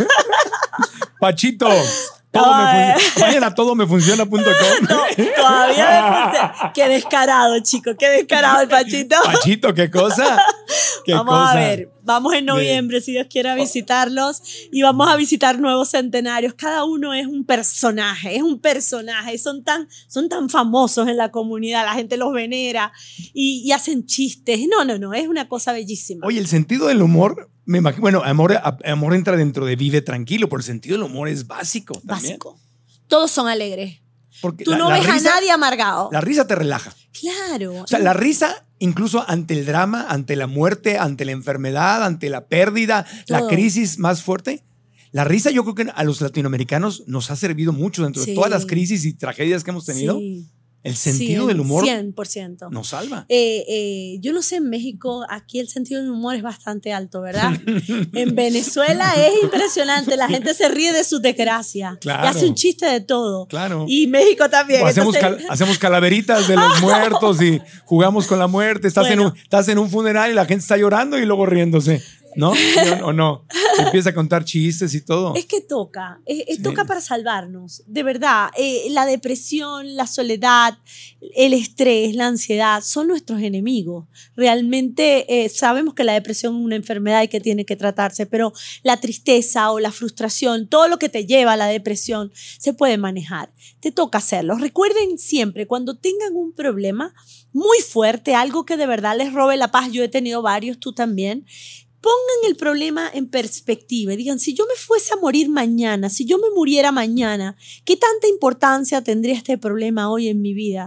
Pachito. Todo me vayan a todo me funciona punto com. No, todavía me funciona. Qué descarado, chico. Qué descarado el Pachito. Pachito, ¿qué cosa? ¿Qué vamos cosa? a ver. Vamos en noviembre, sí. Si Dios quiere, a visitarlos. Y vamos a visitar nuevos centenarios. Cada uno es un personaje. Es un personaje. Son tan, son tan famosos en la comunidad. La gente los venera y, y hacen chistes. No, no, no. Es una cosa bellísima. Oye, el sentido del humor... Me imagino, bueno, amor, amor entra dentro de vive tranquilo, pero el sentido del humor es básico. También. Básico. Todos son alegres. Porque Tú la, no la ves risa, a nadie amargado. La risa te relaja. Claro. O sea, la risa, incluso ante el drama, ante la muerte, ante la enfermedad, ante la pérdida, todo. La crisis más fuerte, la risa yo creo que a los latinoamericanos nos ha servido mucho dentro sí. de todas las crisis y tragedias que hemos tenido. Sí. El sentido cien, del humor cien por ciento. nos salva. Eh, eh, yo no sé, en México, aquí el sentido del humor es bastante alto, ¿verdad? En Venezuela es impresionante. La gente se ríe de su desgracia. Claro. Y hace un chiste de todo. Claro. Y México también. O hacemos, entonces... cal, hacemos calaveritas de los muertos y jugamos con la muerte. Estás, bueno. en un, estás en un funeral y la gente está llorando y luego riéndose. ¿No? ¿O no? Empieza a contar chistes y todo. Es que toca, es, es sí. toca para salvarnos, de verdad. Eh, la depresión, la soledad, el estrés, la ansiedad son nuestros enemigos. Realmente eh, sabemos que la depresión es una enfermedad y que tiene que tratarse, pero la tristeza o la frustración, todo lo que te lleva a la depresión se puede manejar. Te toca hacerlo. Recuerden siempre, cuando tengan un problema muy fuerte, algo que de verdad les robe la paz, yo he tenido varios, tú también, pongan el problema en perspectiva y digan, si yo me fuese a morir mañana, si yo me muriera mañana, ¿qué tanta importancia tendría este problema hoy en mi vida?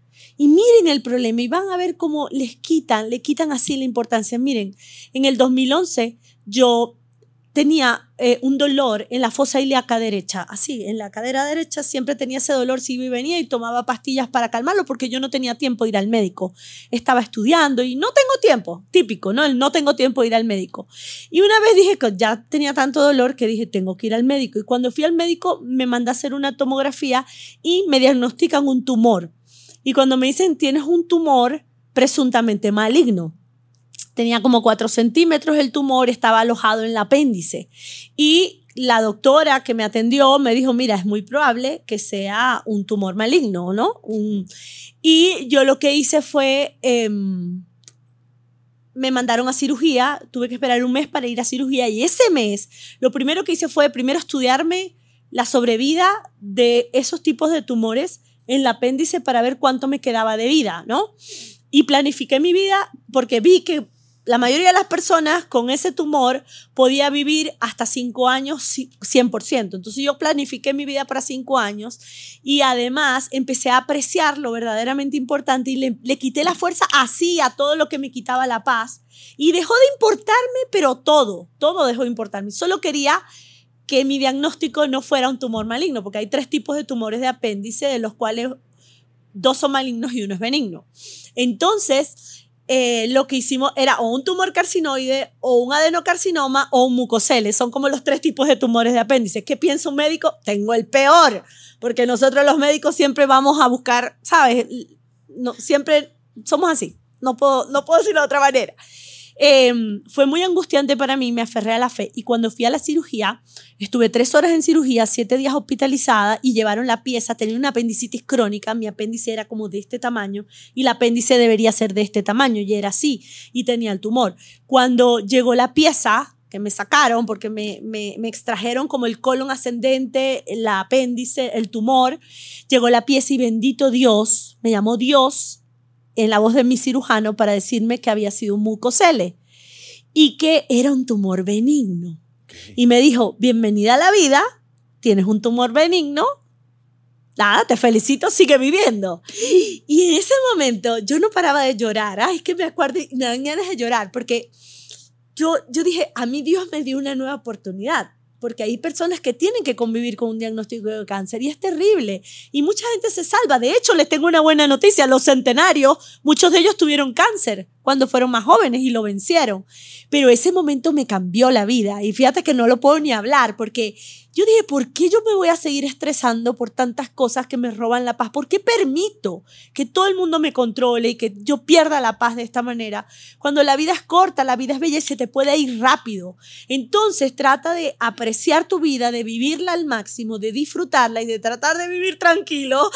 Y miren el problema y van a ver cómo les quitan, le quitan así la importancia. Miren, en el dos mil once yo tenía eh, un dolor en la fosa ilíaca derecha, así, en la cadera derecha siempre tenía ese dolor, si iba y venía y tomaba pastillas para calmarlo porque yo no tenía tiempo de ir al médico. Estaba estudiando y no tengo tiempo, típico, ¿no? El no tengo tiempo de ir al médico. Y una vez dije que ya tenía tanto dolor que dije, tengo que ir al médico. Y cuando fui al médico me mandé a hacer una tomografía y me diagnostican un tumor. Y cuando me dicen, tienes un tumor presuntamente maligno. Tenía como cuatro centímetros el tumor, estaba alojado en el apéndice. Y la doctora que me atendió me dijo, mira, es muy probable que sea un tumor maligno, ¿no? Un... Y yo lo que hice fue, eh, me mandaron a cirugía, tuve que esperar un mes para ir a cirugía. Y ese mes, lo primero que hice fue primero estudiarme la sobrevida de esos tipos de tumores en el apéndice para ver cuánto me quedaba de vida, ¿no? Y planifiqué mi vida porque vi que la mayoría de las personas con ese tumor podía vivir hasta cinco años cien por ciento. Entonces yo planifiqué mi vida para cinco años y además empecé a apreciar lo verdaderamente importante y le, le quité la fuerza así a todo lo que me quitaba la paz y dejó de importarme, pero todo, todo dejó de importarme. Solo quería que mi diagnóstico no fuera un tumor maligno, porque hay tres tipos de tumores de apéndice, de los cuales dos son malignos y uno es benigno. Entonces, Eh, lo que hicimos era o un tumor carcinoide o un adenocarcinoma o un mucocele. Son como los tres tipos de tumores de apéndice. ¿Qué piensa un médico? Tengo el peor, porque nosotros los médicos siempre vamos a buscar, ¿sabes? No, siempre somos así, no puedo, no puedo decirlo de otra manera. Eh, fue muy angustiante para mí, me aferré a la fe y cuando fui a la cirugía, estuve tres horas en cirugía, siete días hospitalizada y llevaron la pieza, tenía una apendicitis crónica, mi apéndice era como de este tamaño y el apéndice debería ser de este tamaño y era así y tenía el tumor. Cuando llegó la pieza, que me sacaron porque me, me, me extrajeron como el colon ascendente, el apéndice, el tumor, llegó la pieza y bendito Dios, me llamó Dios en la voz de mi cirujano para decirme que había sido un mucocele y que era un tumor benigno. Okay. Y me dijo, bienvenida a la vida, tienes un tumor benigno, nada, te felicito, sigue viviendo. Y en ese momento yo no paraba de llorar. Ay, es que me acuerdo y me dan ganas de llorar porque yo, yo dije, a mí Dios me dio una nueva oportunidad. Porque hay personas que tienen que convivir con un diagnóstico de cáncer y es terrible. Y mucha gente se salva. De hecho, les tengo una buena noticia. Los centenarios, muchos de ellos tuvieron cáncer cuando fueron más jóvenes y lo vencieron. Pero ese momento me cambió la vida. Y fíjate que no lo puedo ni hablar porque yo dije, ¿por qué yo me voy a seguir estresando por tantas cosas que me roban la paz? ¿Por qué permito que todo el mundo me controle y que yo pierda la paz de esta manera? Cuando la vida es corta, la vida es bella y se te puede ir rápido. Entonces trata de apreciar tu vida, de vivirla al máximo, de disfrutarla y de tratar de vivir tranquilo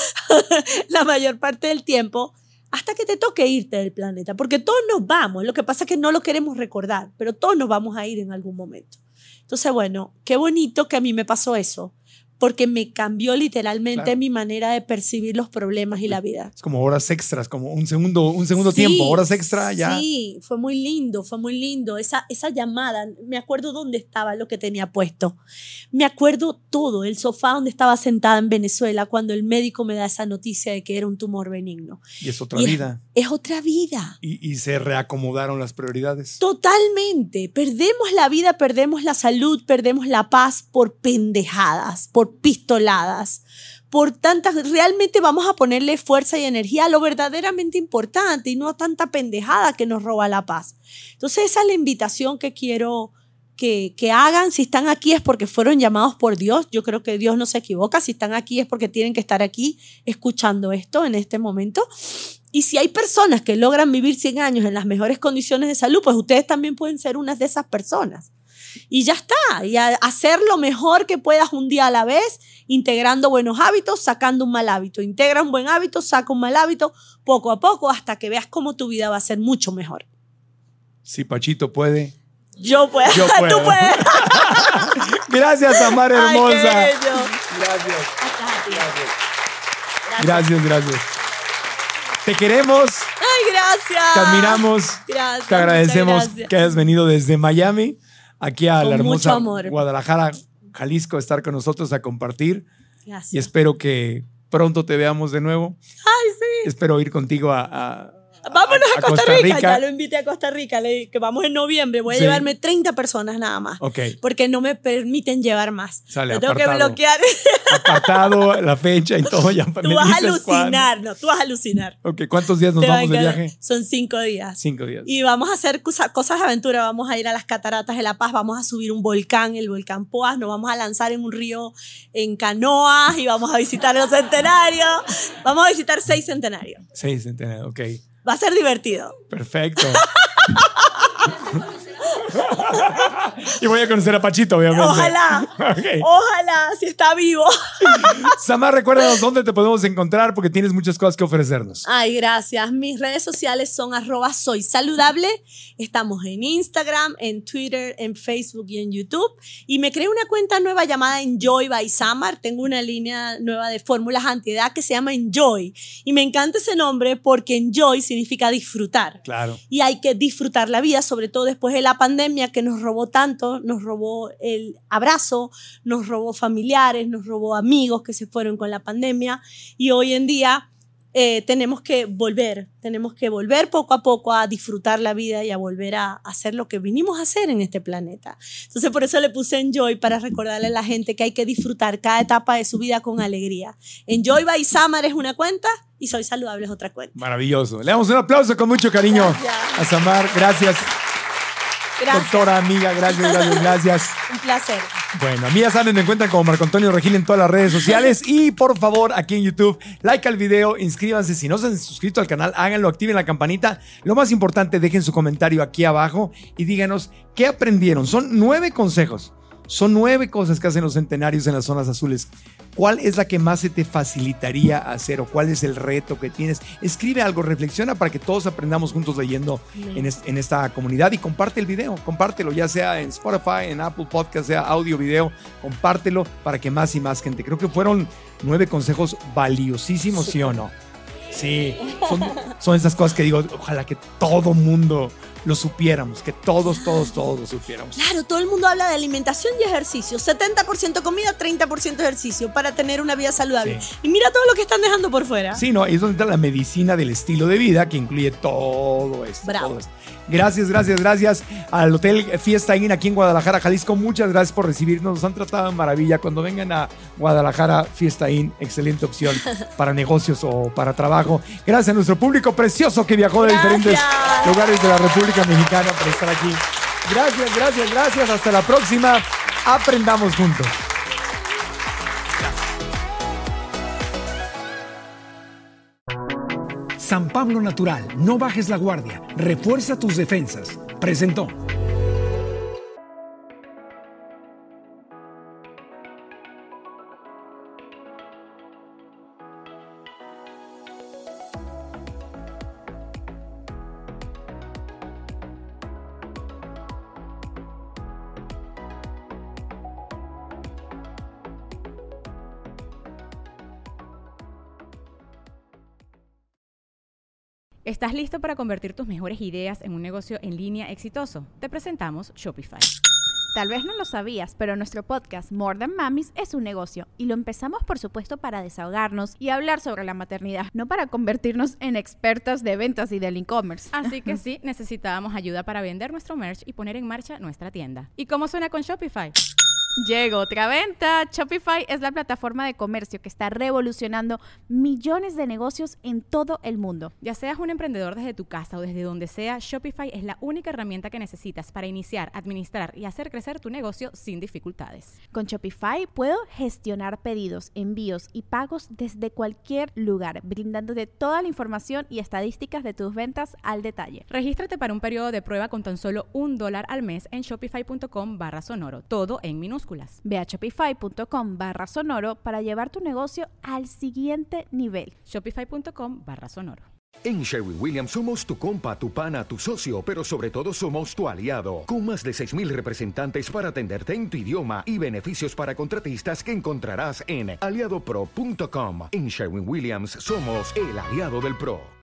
la mayor parte del tiempo hasta que te toque irte del planeta. Porque todos nos vamos, lo que pasa es que no lo queremos recordar, pero todos nos vamos a ir en algún momento. Entonces, bueno, qué bonito que a mí me pasó eso, porque me cambió literalmente claro. mi manera de percibir los problemas y la vida. Es como horas extras, como un segundo, un segundo sí, tiempo, horas extra ya. Sí, fue muy lindo, fue muy lindo. Esa, esa llamada, me acuerdo dónde estaba, lo que tenía puesto. Me acuerdo todo, el sofá donde estaba sentada en Venezuela cuando el médico me da esa noticia de que era un tumor benigno. Y es otra y vida. Es, es otra vida. Y, y se reacomodaron las prioridades. Totalmente. Perdemos la vida, perdemos la salud, perdemos la paz por pendejadas, por pistoladas, por tantas, realmente vamos a ponerle fuerza y energía a lo verdaderamente importante y no a tanta pendejada que nos roba la paz. Entonces esa es la invitación que quiero que, que hagan. Si están aquí es porque fueron llamados por Dios. Yo creo que Dios no se equivoca. Si están aquí es porque tienen que estar aquí escuchando esto en este momento. Y si hay personas que logran vivir cien años en las mejores condiciones de salud, pues ustedes también pueden ser unas de esas personas. Y ya está, y a hacer lo mejor que puedas un día a la vez, integrando buenos hábitos, sacando un mal hábito. Integra un buen hábito, saca un mal hábito, poco a poco, hasta que veas cómo tu vida va a ser mucho mejor. Si Pachito puede, yo puedo. Yo puedo. Tú puedes. Gracias, Amar hermosa. Ay, qué bello. Gracias. Gracias. Gracias, gracias. Te queremos. Ay, gracias. Te admiramos. Gracias. Te agradecemos gracias. que hayas venido desde Miami aquí a Con la hermosa amor. Guadalajara, Jalisco, a estar con nosotros a compartir. Gracias. Y espero que pronto te veamos de nuevo. Ay, sí. Espero ir contigo a, a Vámonos a, a, Costa, Costa Rica. Rica. Ya lo invité a Costa Rica, le, que vamos en noviembre. Voy a sí. llevarme treinta personas nada más. Okay. Porque no me permiten llevar más. Sale, lo tengo apartado. que bloquear. Apartado, la fecha y todo. Ya tú vas a alucinar, no, tú vas a alucinar. Ok, ¿cuántos días nos Te vamos de quedar, viaje? Son cinco días. Cinco días. Y vamos a hacer cosas, cosas de aventura. Vamos a ir a las cataratas de La Paz, vamos a subir un volcán, el volcán Poás, nos vamos a lanzar en un río en canoas y vamos a visitar los centenarios. Vamos a visitar seis centenarios. Seis centenarios, ok. Va a ser divertido. Perfecto. Y voy a conocer a Pachito, obviamente. Ojalá. Okay. Ojalá, si está vivo. Samar, recuérdanos dónde te podemos encontrar porque tienes muchas cosas que ofrecernos. Ay, gracias. Mis redes sociales son arroba soy saludable. Estamos en Instagram, en Twitter, en Facebook y en YouTube. Y me creé una cuenta nueva llamada Enjoy by Samar. Tengo una línea nueva de fórmulas antiedad que se llama Enjoy. Y me encanta ese nombre porque Enjoy significa disfrutar. Claro. Y hay que disfrutar la vida, sobre todo después de la pandemia que nos robó tanto, nos robó el abrazo, nos robó familiares, nos robó amigos que se fueron con la pandemia. Y hoy en día eh, tenemos que volver, tenemos que volver poco a poco a disfrutar la vida y a volver a hacer lo que vinimos a hacer en este planeta. Entonces por eso le puse Enjoy, para recordarle a la gente que hay que disfrutar cada etapa de su vida con alegría. Enjoy by Samar es una cuenta y Soy Saludable es otra cuenta. Maravilloso. Le damos un aplauso con mucho cariño Gracias. a Samar. Gracias. Gracias. Doctora, amiga, gracias, gracias, gracias. Un placer. Bueno, a mí ya saben, me encuentran como Marco Antonio Regil en todas las redes sociales. Y por favor, aquí en YouTube, like al video, inscríbanse. Si no se han suscrito al canal, háganlo, activen la campanita. Lo más importante, dejen su comentario aquí abajo y díganos qué aprendieron. Son nueve consejos. Son nueve cosas que hacen los centenarios en las zonas azules. ¿Cuál es la que más se te facilitaría hacer o cuál es el reto que tienes? Escribe algo, reflexiona para que todos aprendamos juntos leyendo en, es, en esta comunidad y comparte el video, compártelo, ya sea en Spotify, en Apple Podcast, sea audio, video, compártelo para que más y más gente. Creo que fueron nueve consejos valiosísimos, ¿sí o no? Sí, son, son esas cosas que digo, ojalá que todo mundo lo supiéramos, que todos, todos, todos lo supiéramos. Claro, todo el mundo habla de alimentación y ejercicio. setenta por ciento comida, treinta por ciento ejercicio para tener una vida saludable. Sí. Y mira todo lo que están dejando por fuera. Sí, no, ahí es donde está la medicina del estilo de vida que incluye todo esto. Bravo. Todo esto. Gracias, gracias, gracias al Hotel Fiesta Inn aquí en Guadalajara, Jalisco. Muchas gracias por recibirnos. Nos han tratado de maravilla. Cuando vengan a Guadalajara, Fiesta Inn, excelente opción para negocios o para trabajo. Gracias a nuestro público precioso que viajó de gracias. diferentes lugares de la República Mexicana por estar aquí. Gracias, gracias, gracias. Hasta la próxima. Aprendamos juntos. San Pablo Natural, no bajes la guardia, refuerza tus defensas. Presentó. ¿Estás listo para convertir tus mejores ideas en un negocio en línea exitoso? Te presentamos Shopify. Tal vez no lo sabías, pero nuestro podcast More Than Mamis es un negocio y lo empezamos por supuesto para desahogarnos y hablar sobre la maternidad, no para convertirnos en expertas de ventas y del e-commerce. Así que sí, necesitábamos ayuda para vender nuestro merch y poner en marcha nuestra tienda. ¿Y cómo suena con Shopify? Llegó otra venta. Shopify es la plataforma de comercio que está revolucionando millones de negocios en todo el mundo. Ya seas un emprendedor desde tu casa o desde donde sea, Shopify es la única herramienta que necesitas para iniciar, administrar y hacer crecer tu negocio sin dificultades. Con Shopify puedo gestionar pedidos, envíos y pagos desde cualquier lugar, brindándote toda la información y estadísticas de tus ventas al detalle. Regístrate para un periodo de prueba con tan solo un dólar al mes en shopify.com barra sonoro, todo en minúsculas. Ve a shopify.com barra sonoro para llevar tu negocio al siguiente nivel. Shopify.com barra sonoro. En Sherwin-Williams somos tu compa, tu pana, tu socio, pero sobre todo somos tu aliado. Con más de seis mil representantes para atenderte en tu idioma y beneficios para contratistas que encontrarás en aliado pro punto com. En Sherwin-Williams somos el aliado del pro.